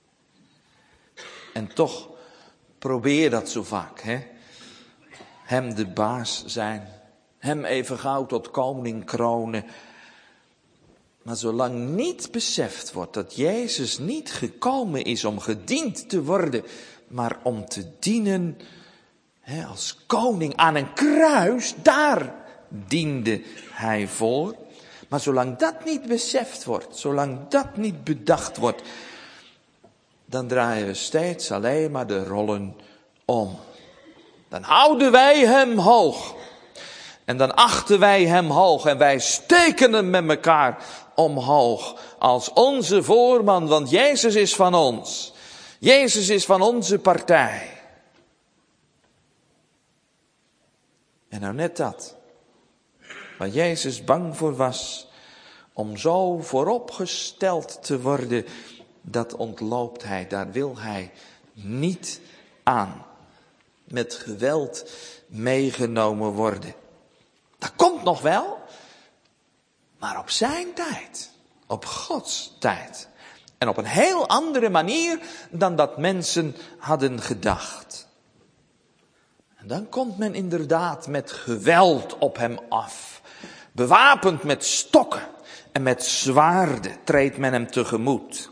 En toch probeer dat zo vaak, hè. Hem de baas zijn. Hem even gauw tot koning kronen. Maar zolang niet beseft wordt dat Jezus niet gekomen is om gediend te worden, maar om te dienen, hè, als koning aan een kruis, daar diende hij voor. Maar zolang dat niet beseft wordt, zolang dat niet bedacht wordt, dan draaien we steeds alleen maar de rollen om. Dan houden wij hem hoog. En dan achten wij hem hoog en wij steken hem met elkaar omhoog als onze voorman, want Jezus is van ons. Jezus is van onze partij. En nou net dat, waar Jezus bang voor was, om zo vooropgesteld te worden, dat ontloopt hij, daar wil hij niet aan. Met geweld meegenomen worden. Dat komt nog wel, maar op zijn tijd, op Gods tijd. En op een heel andere manier dan dat mensen hadden gedacht. En dan komt men inderdaad met geweld op hem af. Bewapend met stokken en met zwaarden treedt men hem tegemoet.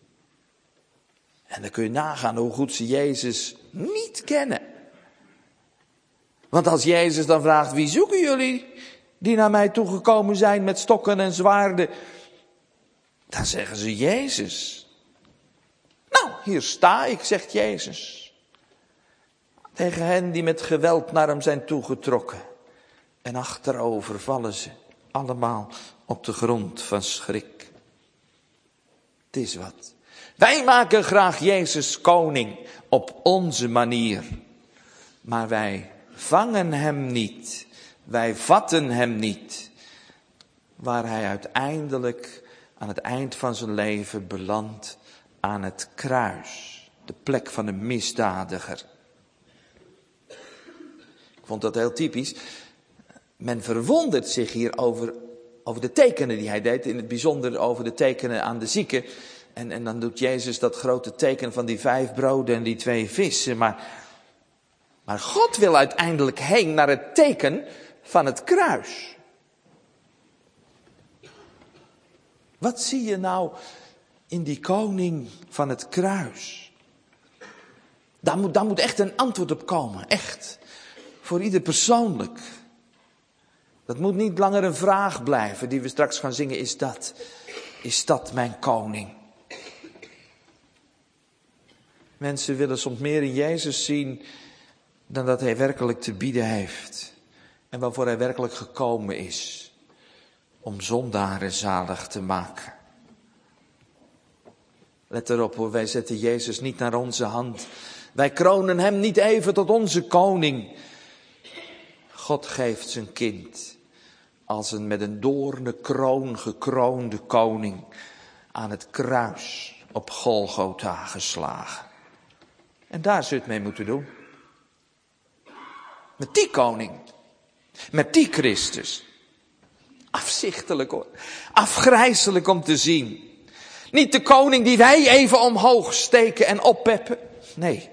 En dan kun je nagaan hoe goed ze Jezus niet kennen. Want als Jezus dan vraagt, wie zoeken jullie die naar mij toegekomen zijn met stokken en zwaarden? Dan zeggen ze Jezus. Nou, hier sta ik, zegt Jezus. Tegen hen die met geweld naar hem zijn toegetrokken. En achterover vallen ze allemaal op de grond van schrik. Het is wat. Wij maken graag Jezus koning op onze manier. Maar wij vangen hem niet. Wij vatten hem niet. Waar hij uiteindelijk aan het eind van zijn leven belandt aan het kruis. De plek van een misdadiger. Ik vond dat heel typisch. Men verwondert zich hier over, over de tekenen die hij deed. In het bijzonder over de tekenen aan de zieken. En, en dan doet Jezus dat grote teken van die vijf broden en die twee vissen. Maar, maar God wil uiteindelijk heen naar het teken van het kruis. Wat zie je nou in die koning van het kruis? Daar moet, daar moet echt een antwoord op komen. Echt. Voor ieder persoonlijk. Dat moet niet langer een vraag blijven die we straks gaan zingen. Is dat, is dat mijn koning? Mensen willen soms meer in Jezus zien dan dat hij werkelijk te bieden heeft. En waarvoor hij werkelijk gekomen is. Om zondaren zalig te maken. Let erop hoor, wij zetten Jezus niet naar onze hand. Wij kronen hem niet even tot onze koning. God geeft zijn kind als een met een doornen kroon gekroonde koning aan het kruis op Golgotha geslagen. En daar zult je het mee moeten doen. Met die koning. Met die Christus. Afzichtelijk hoor. Afgrijselijk om te zien. Niet de koning die wij even omhoog steken en oppeppen. Nee.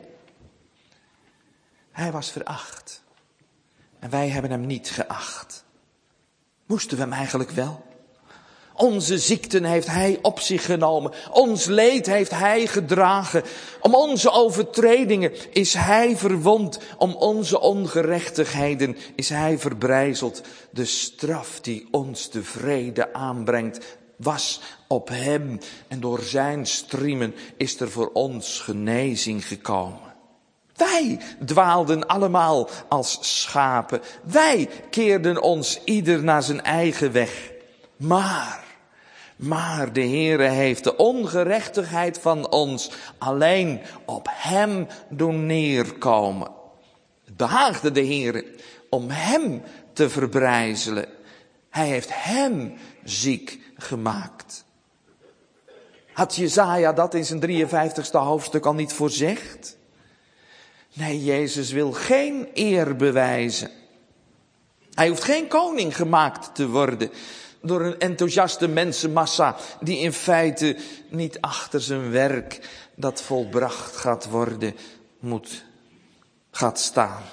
Hij was veracht. En wij hebben hem niet geacht. Moesten we hem eigenlijk wel? Onze ziekten heeft hij op zich genomen. Ons leed heeft hij gedragen. Om onze overtredingen is hij verwond. Om onze ongerechtigheden is hij verbrijzeld. De straf die ons de vrede aanbrengt was op hem. En door zijn striemen is er voor ons genezing gekomen. Wij dwaalden allemaal als schapen. Wij keerden ons ieder naar zijn eigen weg. Maar, maar de Heere heeft de ongerechtigheid van ons alleen op hem doen neerkomen. Het behaagde de Heere om hem te verbrijzelen. Hij heeft hem ziek gemaakt. Had Jesaja dat in zijn drieënvijftigste hoofdstuk al niet voorzegd? Nee, Jezus wil geen eer bewijzen. Hij hoeft geen koning gemaakt te worden door een enthousiaste mensenmassa die in feite niet achter zijn werk dat volbracht gaat worden moet, gaat staan.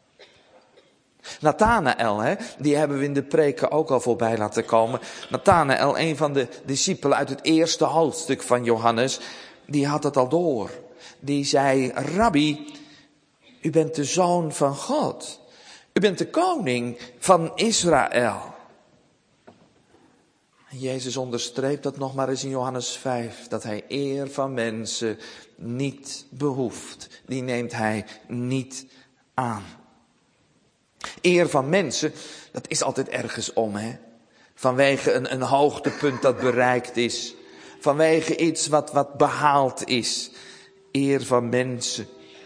Nathanael, hè, die hebben we in de preken ook al voorbij laten komen. Nathanael, een van de discipelen uit het eerste hoofdstuk van Johannes, die had het al door. Die zei, Rabbi, u bent de zoon van God. U bent de koning van Israël. En Jezus onderstreept dat nog maar eens in Johannes vijf. Dat hij eer van mensen niet behoeft. Die neemt hij niet aan. Eer van mensen, dat is altijd ergens om, hè. Vanwege een, een hoogtepunt dat bereikt is. Vanwege iets wat, wat behaald is. Eer van mensen.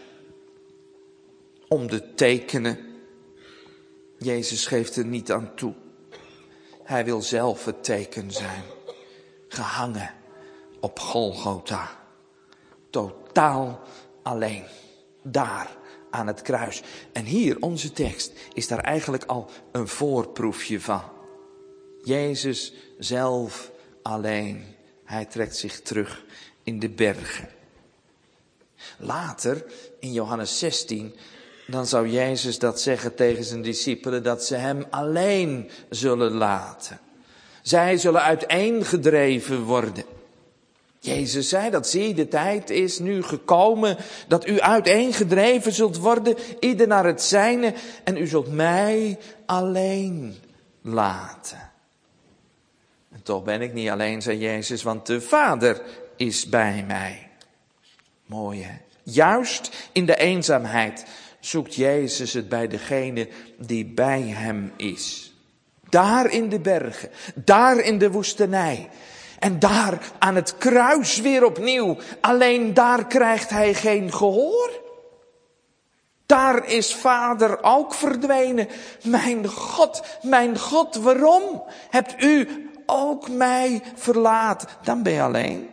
Om de tekenen. Jezus geeft er niet aan toe. Hij wil zelf het teken zijn. Gehangen op Golgotha. Totaal alleen. Daar aan het kruis. En hier, onze tekst, is daar eigenlijk al een voorproefje van. Jezus zelf alleen. Hij trekt zich terug in de bergen. Later, in Johannes zestien, dan zou Jezus dat zeggen tegen zijn discipelen, dat ze hem alleen zullen laten. Zij zullen uiteengedreven worden. Jezus zei dat, zie, de tijd is nu gekomen dat u uiteengedreven zult worden, ieder naar het zijne, en u zult mij alleen laten. En toch ben ik niet alleen, zei Jezus, want de Vader is bij mij. Mooi, hè? Juist in de eenzaamheid zoekt Jezus het bij degene die bij hem is. Daar in de bergen, daar in de woestenij. En daar aan het kruis weer opnieuw. Alleen daar krijgt hij geen gehoor. Daar is Vader ook verdwenen. Mijn God, mijn God, waarom hebt u ook mij verlaten? Dan ben je alleen.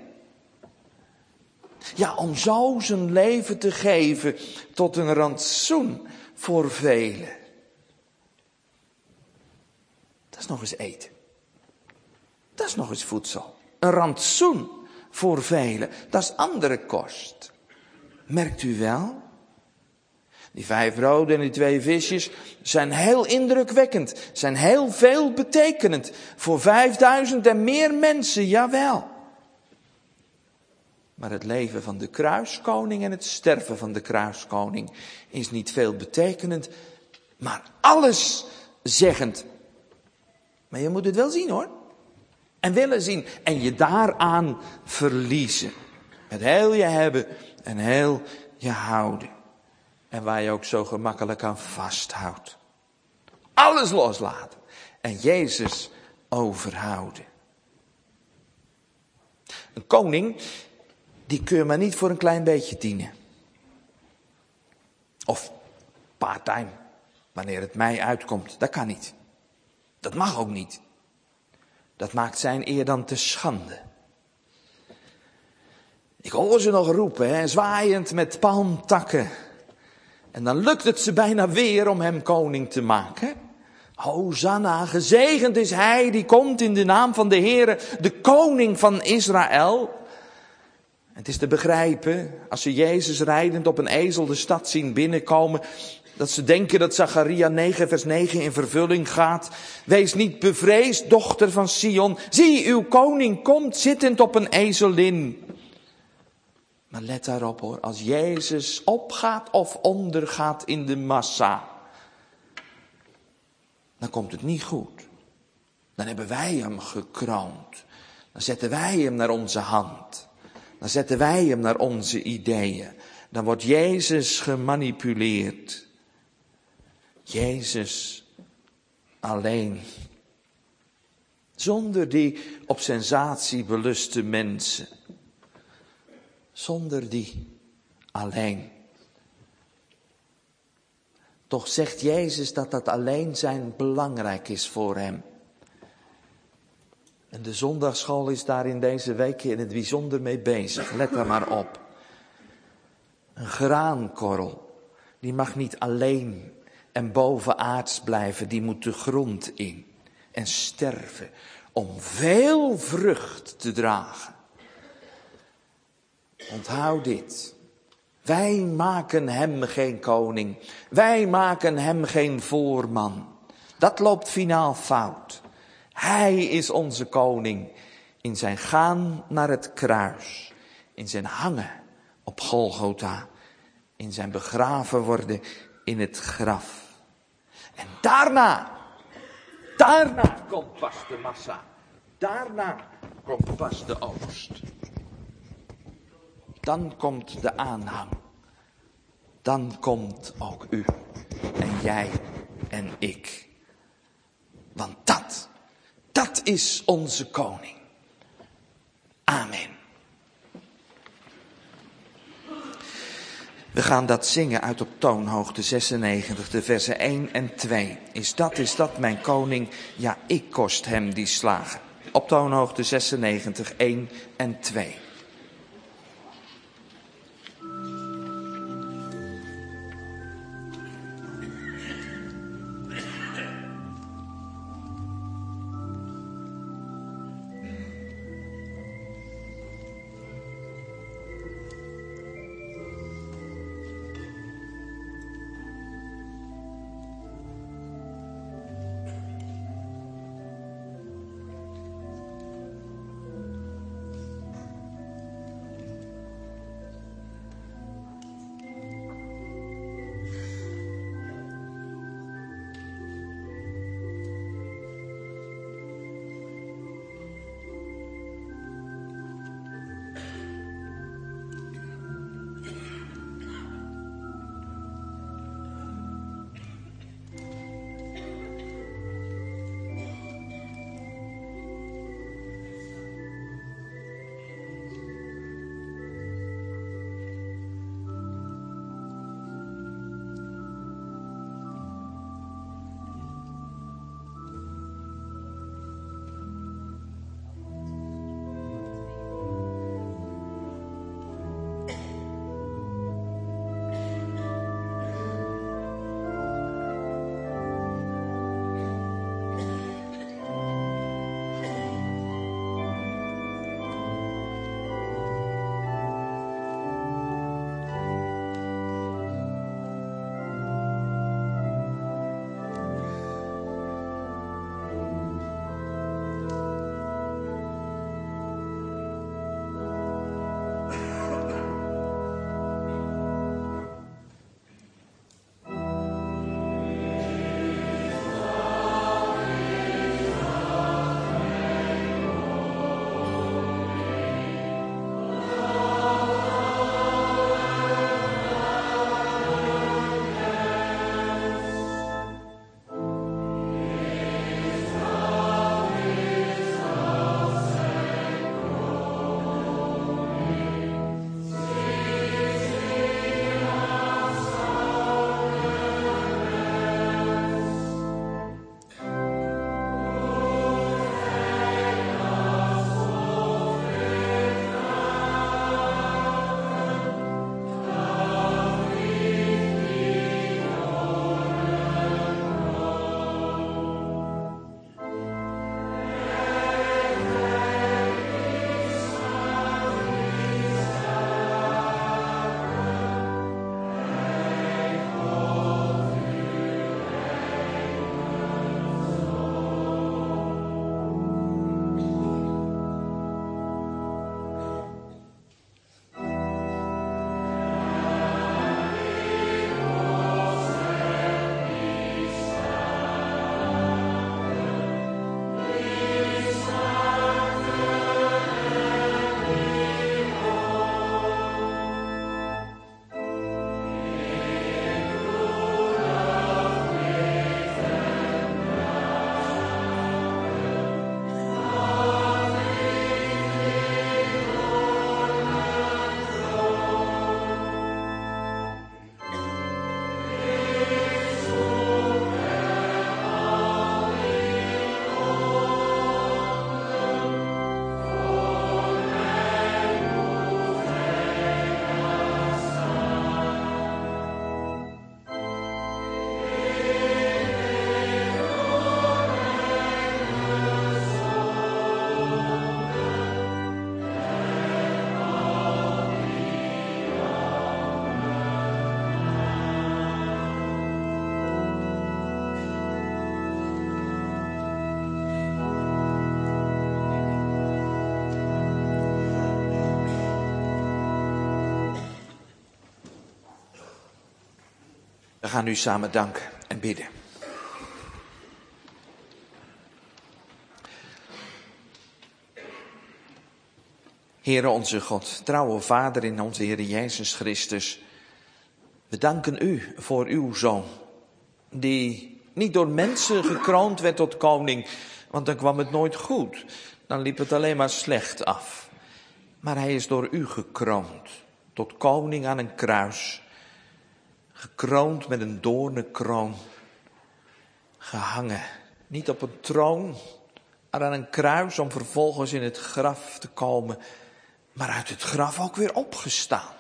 Ja, om zo zijn leven te geven tot een rantsoen voor velen. Dat is nog eens eten. Dat is nog eens voedsel. Een rantsoen voor velen. Dat is andere kost. Merkt u wel? Die vijf rode en die twee visjes zijn heel indrukwekkend. Zijn heel veel betekenend. Voor vijfduizend en meer mensen, jawel. Maar het leven van de kruiskoning en het sterven van de kruiskoning is niet veel betekenend, maar alles zeggend. Maar je moet het wel zien hoor. En willen zien. En je daaraan verliezen. Het heel je hebben en heel je houden. En waar je ook zo gemakkelijk aan vasthoudt. Alles loslaten. En Jezus overhouden. Een koning, die kun je maar niet voor een klein beetje dienen. Of part-time, wanneer het mij uitkomt. Dat kan niet. Dat mag ook niet. Dat maakt zijn eer dan te schande. Ik hoor ze nog roepen, hè, zwaaiend met palmtakken. En dan lukt het ze bijna weer om hem koning te maken. Hosanna, gezegend is hij die komt in de naam van de Heere, de koning van Israël. Het is te begrijpen, als ze Jezus rijdend op een ezel de stad zien binnenkomen, Dat ze denken dat Zacharia negen vers negen in vervulling gaat. Wees niet bevreesd, dochter van Sion. Zie, uw koning komt zittend op een ezelin. Maar let daarop hoor, als Jezus opgaat of ondergaat in de massa, dan komt het niet goed. Dan hebben wij hem gekroond. Dan zetten wij hem naar onze hand. Dan zetten wij hem naar onze ideeën. Dan wordt Jezus gemanipuleerd. Jezus alleen. Zonder die op sensatie beluste mensen. Zonder die alleen. Toch zegt Jezus dat dat alleen zijn belangrijk is voor hem. En de zondagsschool is daar in deze week in het bijzonder mee bezig. Let daar maar op. Een graankorrel, die mag niet alleen en bovenaards blijven. Die moet de grond in en sterven om veel vrucht te dragen. Onthoud dit. Wij maken hem geen koning. Wij maken hem geen voorman. Dat loopt finaal fout. Hij is onze koning in zijn gaan naar het kruis. In zijn hangen op Golgotha. In zijn begraven worden in het graf. En daarna, daarna komt pas de massa. Daarna komt pas de oogst. Dan komt de aanhang. Dan komt ook u en jij en ik. Want dat, dat is onze koning. Amen. We gaan dat zingen uit op toonhoogte zesennegentig, de versen één en twee. Is dat, is dat mijn koning? Ja, ik kost hem die slagen. Op toonhoogte zesennegentig, één en twee. We gaan u samen danken en bidden. Heere onze God, trouwe Vader in onze Heer Jezus Christus. We danken u voor uw Zoon, die niet door mensen gekroond werd tot koning, want dan kwam het nooit goed. Dan liep het alleen maar slecht af. Maar hij is door u gekroond, tot koning aan een kruis. Gekroond met een doornenkroon. Gehangen, niet op een troon, maar aan een kruis om vervolgens in het graf te komen. Maar uit het graf ook weer opgestaan.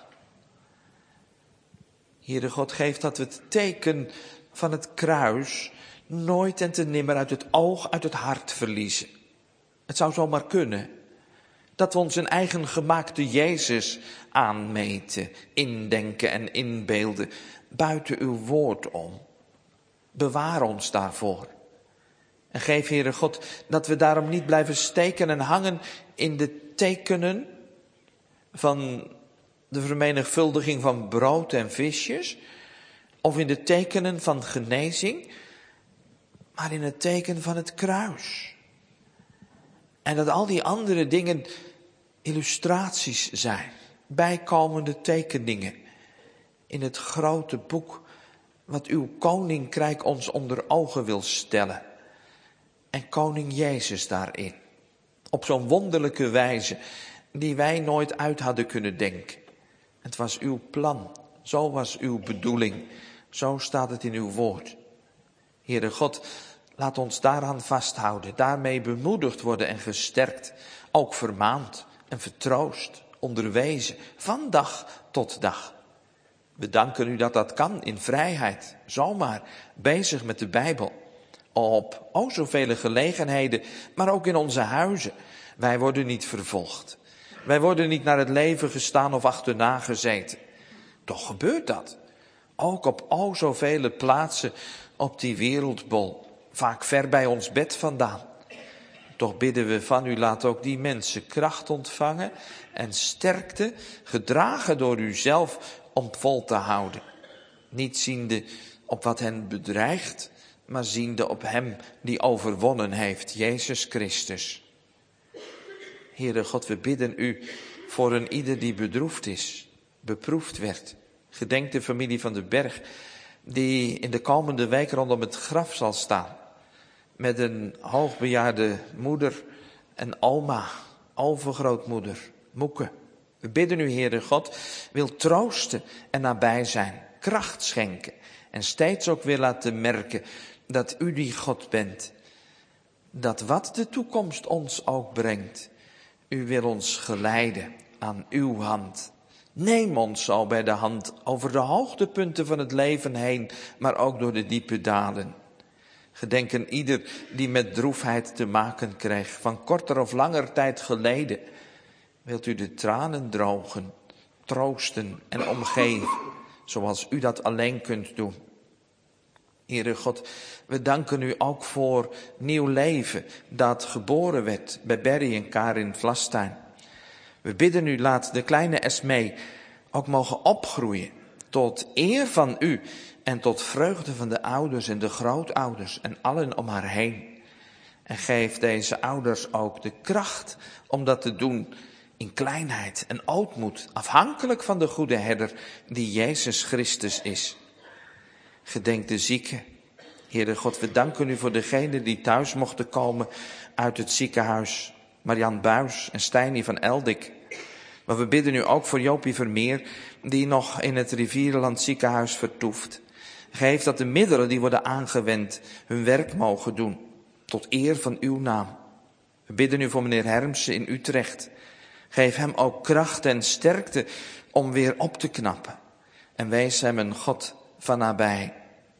Heere God, geef dat we het teken van het kruis nooit en te nimmer uit het oog, uit het hart verliezen. Het zou zomaar kunnen dat we ons een eigen gemaakte Jezus aanmeten, indenken en inbeelden, buiten uw woord om. Bewaar ons daarvoor. En geef, Heere God, dat we daarom niet blijven steken en hangen in de tekenen van de vermenigvuldiging van brood en visjes, of in de tekenen van genezing, maar in het teken van het kruis. En dat al die andere dingen illustraties zijn, bijkomende tekeningen in het grote boek wat uw koninkrijk ons onder ogen wil stellen. En koning Jezus daarin, op zo'n wonderlijke wijze die wij nooit uit hadden kunnen denken. Het was uw plan, zo was uw bedoeling, zo staat het in uw woord. Heere God, laat ons daaraan vasthouden, daarmee bemoedigd worden en gesterkt, ook vermaand en vertroost, onderwezen, van dag tot dag. We danken u dat dat kan in vrijheid, zomaar bezig met de Bijbel, op o zoveel gelegenheden, maar ook in onze huizen. Wij worden niet vervolgd. Wij worden niet naar het leven gestaan of achterna gezeten. Toch gebeurt dat. Ook op o zoveel plaatsen op die wereldbol. Vaak ver bij ons bed vandaan. Toch bidden we van u, laat ook die mensen kracht ontvangen en sterkte, gedragen door u zelf, om vol te houden. Niet ziende op wat hen bedreigt, maar ziende op hem die overwonnen heeft, Jezus Christus. Heere God, we bidden u voor een ieder die bedroefd is, beproefd werd. Gedenk de familie van de Berg, die in de komende week rondom het graf zal staan. Met een hoogbejaarde moeder en oma, overgrootmoeder, Moeke. We bidden u, Heere God, wil troosten en nabij zijn, kracht schenken. En steeds ook weer laten merken dat u die God bent. Dat wat de toekomst ons ook brengt, u wil ons geleiden aan uw hand. Neem ons zo bij de hand over de hoogtepunten van het leven heen, maar ook door de diepe dalen. Gedenk aan ieder die met droefheid te maken kreeg, van korter of langer tijd geleden. Wilt u de tranen drogen, troosten en omgeven, zoals u dat alleen kunt doen. Heere God, we danken u ook voor nieuw leven dat geboren werd bij Berry en Karin Vlastuin. We bidden u, laat de kleine Esmee ook mogen opgroeien tot eer van u en tot vreugde van de ouders en de grootouders en allen om haar heen. En geef deze ouders ook de kracht om dat te doen in kleinheid en ootmoed, afhankelijk van de goede herder die Jezus Christus is. Gedenk de zieken. Heere God, we danken u voor degenen die thuis mochten komen uit het ziekenhuis. Marian Buis en Stijnie van Eldik. Maar we bidden u ook voor Jopie Vermeer, die nog in het Rivierenland ziekenhuis vertoeft. Geef dat de middelen die worden aangewend hun werk mogen doen, tot eer van uw naam. We bidden u voor meneer Hermsen in Utrecht. Geef hem ook kracht en sterkte om weer op te knappen. En wees hem een God van nabij.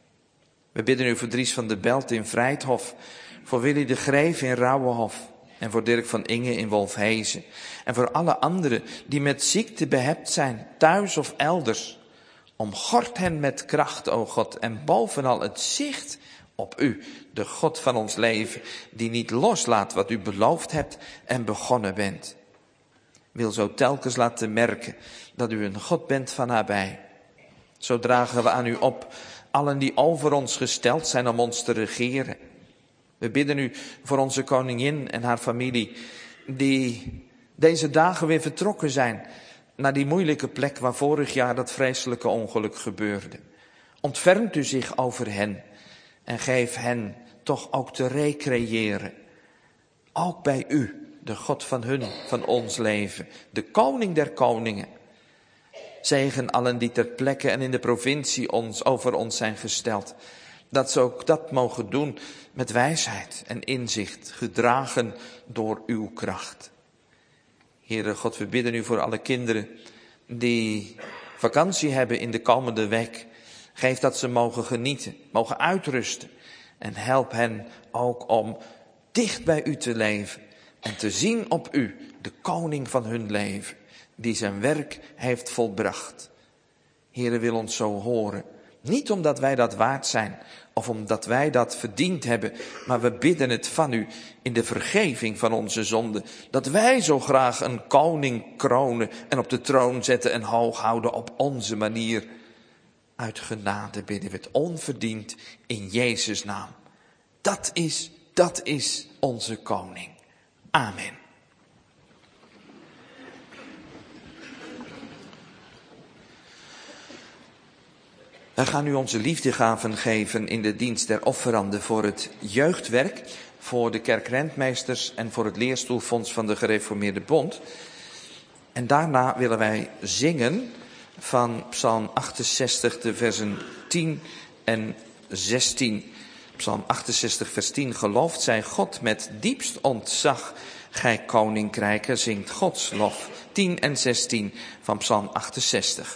We bidden u voor Dries van de Belt in Vrijthof, voor Willy de Greef in Rauwenhof en voor Dirk van Inge in Wolfhezen. En voor alle anderen die met ziekte behept zijn, thuis of elders. Omgord hen met kracht, o God, en bovenal het zicht op u, de God van ons leven, die niet loslaat wat u beloofd hebt en begonnen bent. Wil zo telkens laten merken dat u een God bent van nabij. Zo dragen we aan u op allen die over ons gesteld zijn om ons te regeren. We bidden u voor onze koningin en haar familie, die deze dagen weer vertrokken zijn naar die moeilijke plek waar vorig jaar dat vreselijke ongeluk gebeurde. Ontfermt u zich over hen en geef hen toch ook te recreëren. Ook bij u, de God van hun, van ons leven, de koning der koningen. Zegen allen die ter plekke en in de provincie ons, over ons zijn gesteld. Dat ze ook dat mogen doen met wijsheid en inzicht, gedragen door uw kracht. Heere God, we bidden u voor alle kinderen die vakantie hebben in de komende week. Geef dat ze mogen genieten, mogen uitrusten. En help hen ook om dicht bij u te leven en te zien op u, de koning van hun leven, die zijn werk heeft volbracht. Heere, wil ons zo horen. Niet omdat wij dat waard zijn of omdat wij dat verdiend hebben, maar we bidden het van u in de vergeving van onze zonden. Dat wij zo graag een koning kronen en op de troon zetten en hoog houden op onze manier. Uit genade bidden we het onverdiend in Jezus' naam. Dat is, dat is onze koning. Amen. We gaan nu onze liefdegaven geven in de dienst der offeranden voor het jeugdwerk, voor de kerkrentmeesters en voor het leerstoelfonds van de Gereformeerde Bond. En daarna willen wij zingen van Psalm achtenzestig, de versen tien en zestien. Psalm achtenzestig, vers tien. Gelooft zij God met diepst ontzag, gij koninkrijken, zingt Gods lof. tien en zestien van Psalm achtenzestig.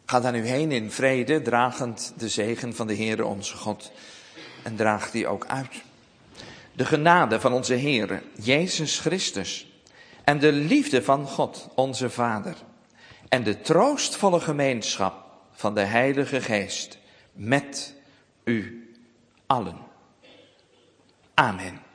Ga dan nu heen in vrede, dragend de zegen van de Heere onze God. En draag die ook uit. De genade van onze Heere, Jezus Christus. En de liefde van God, onze Vader. En de troostvolle gemeenschap van de Heilige Geest. Met u allen. Amen.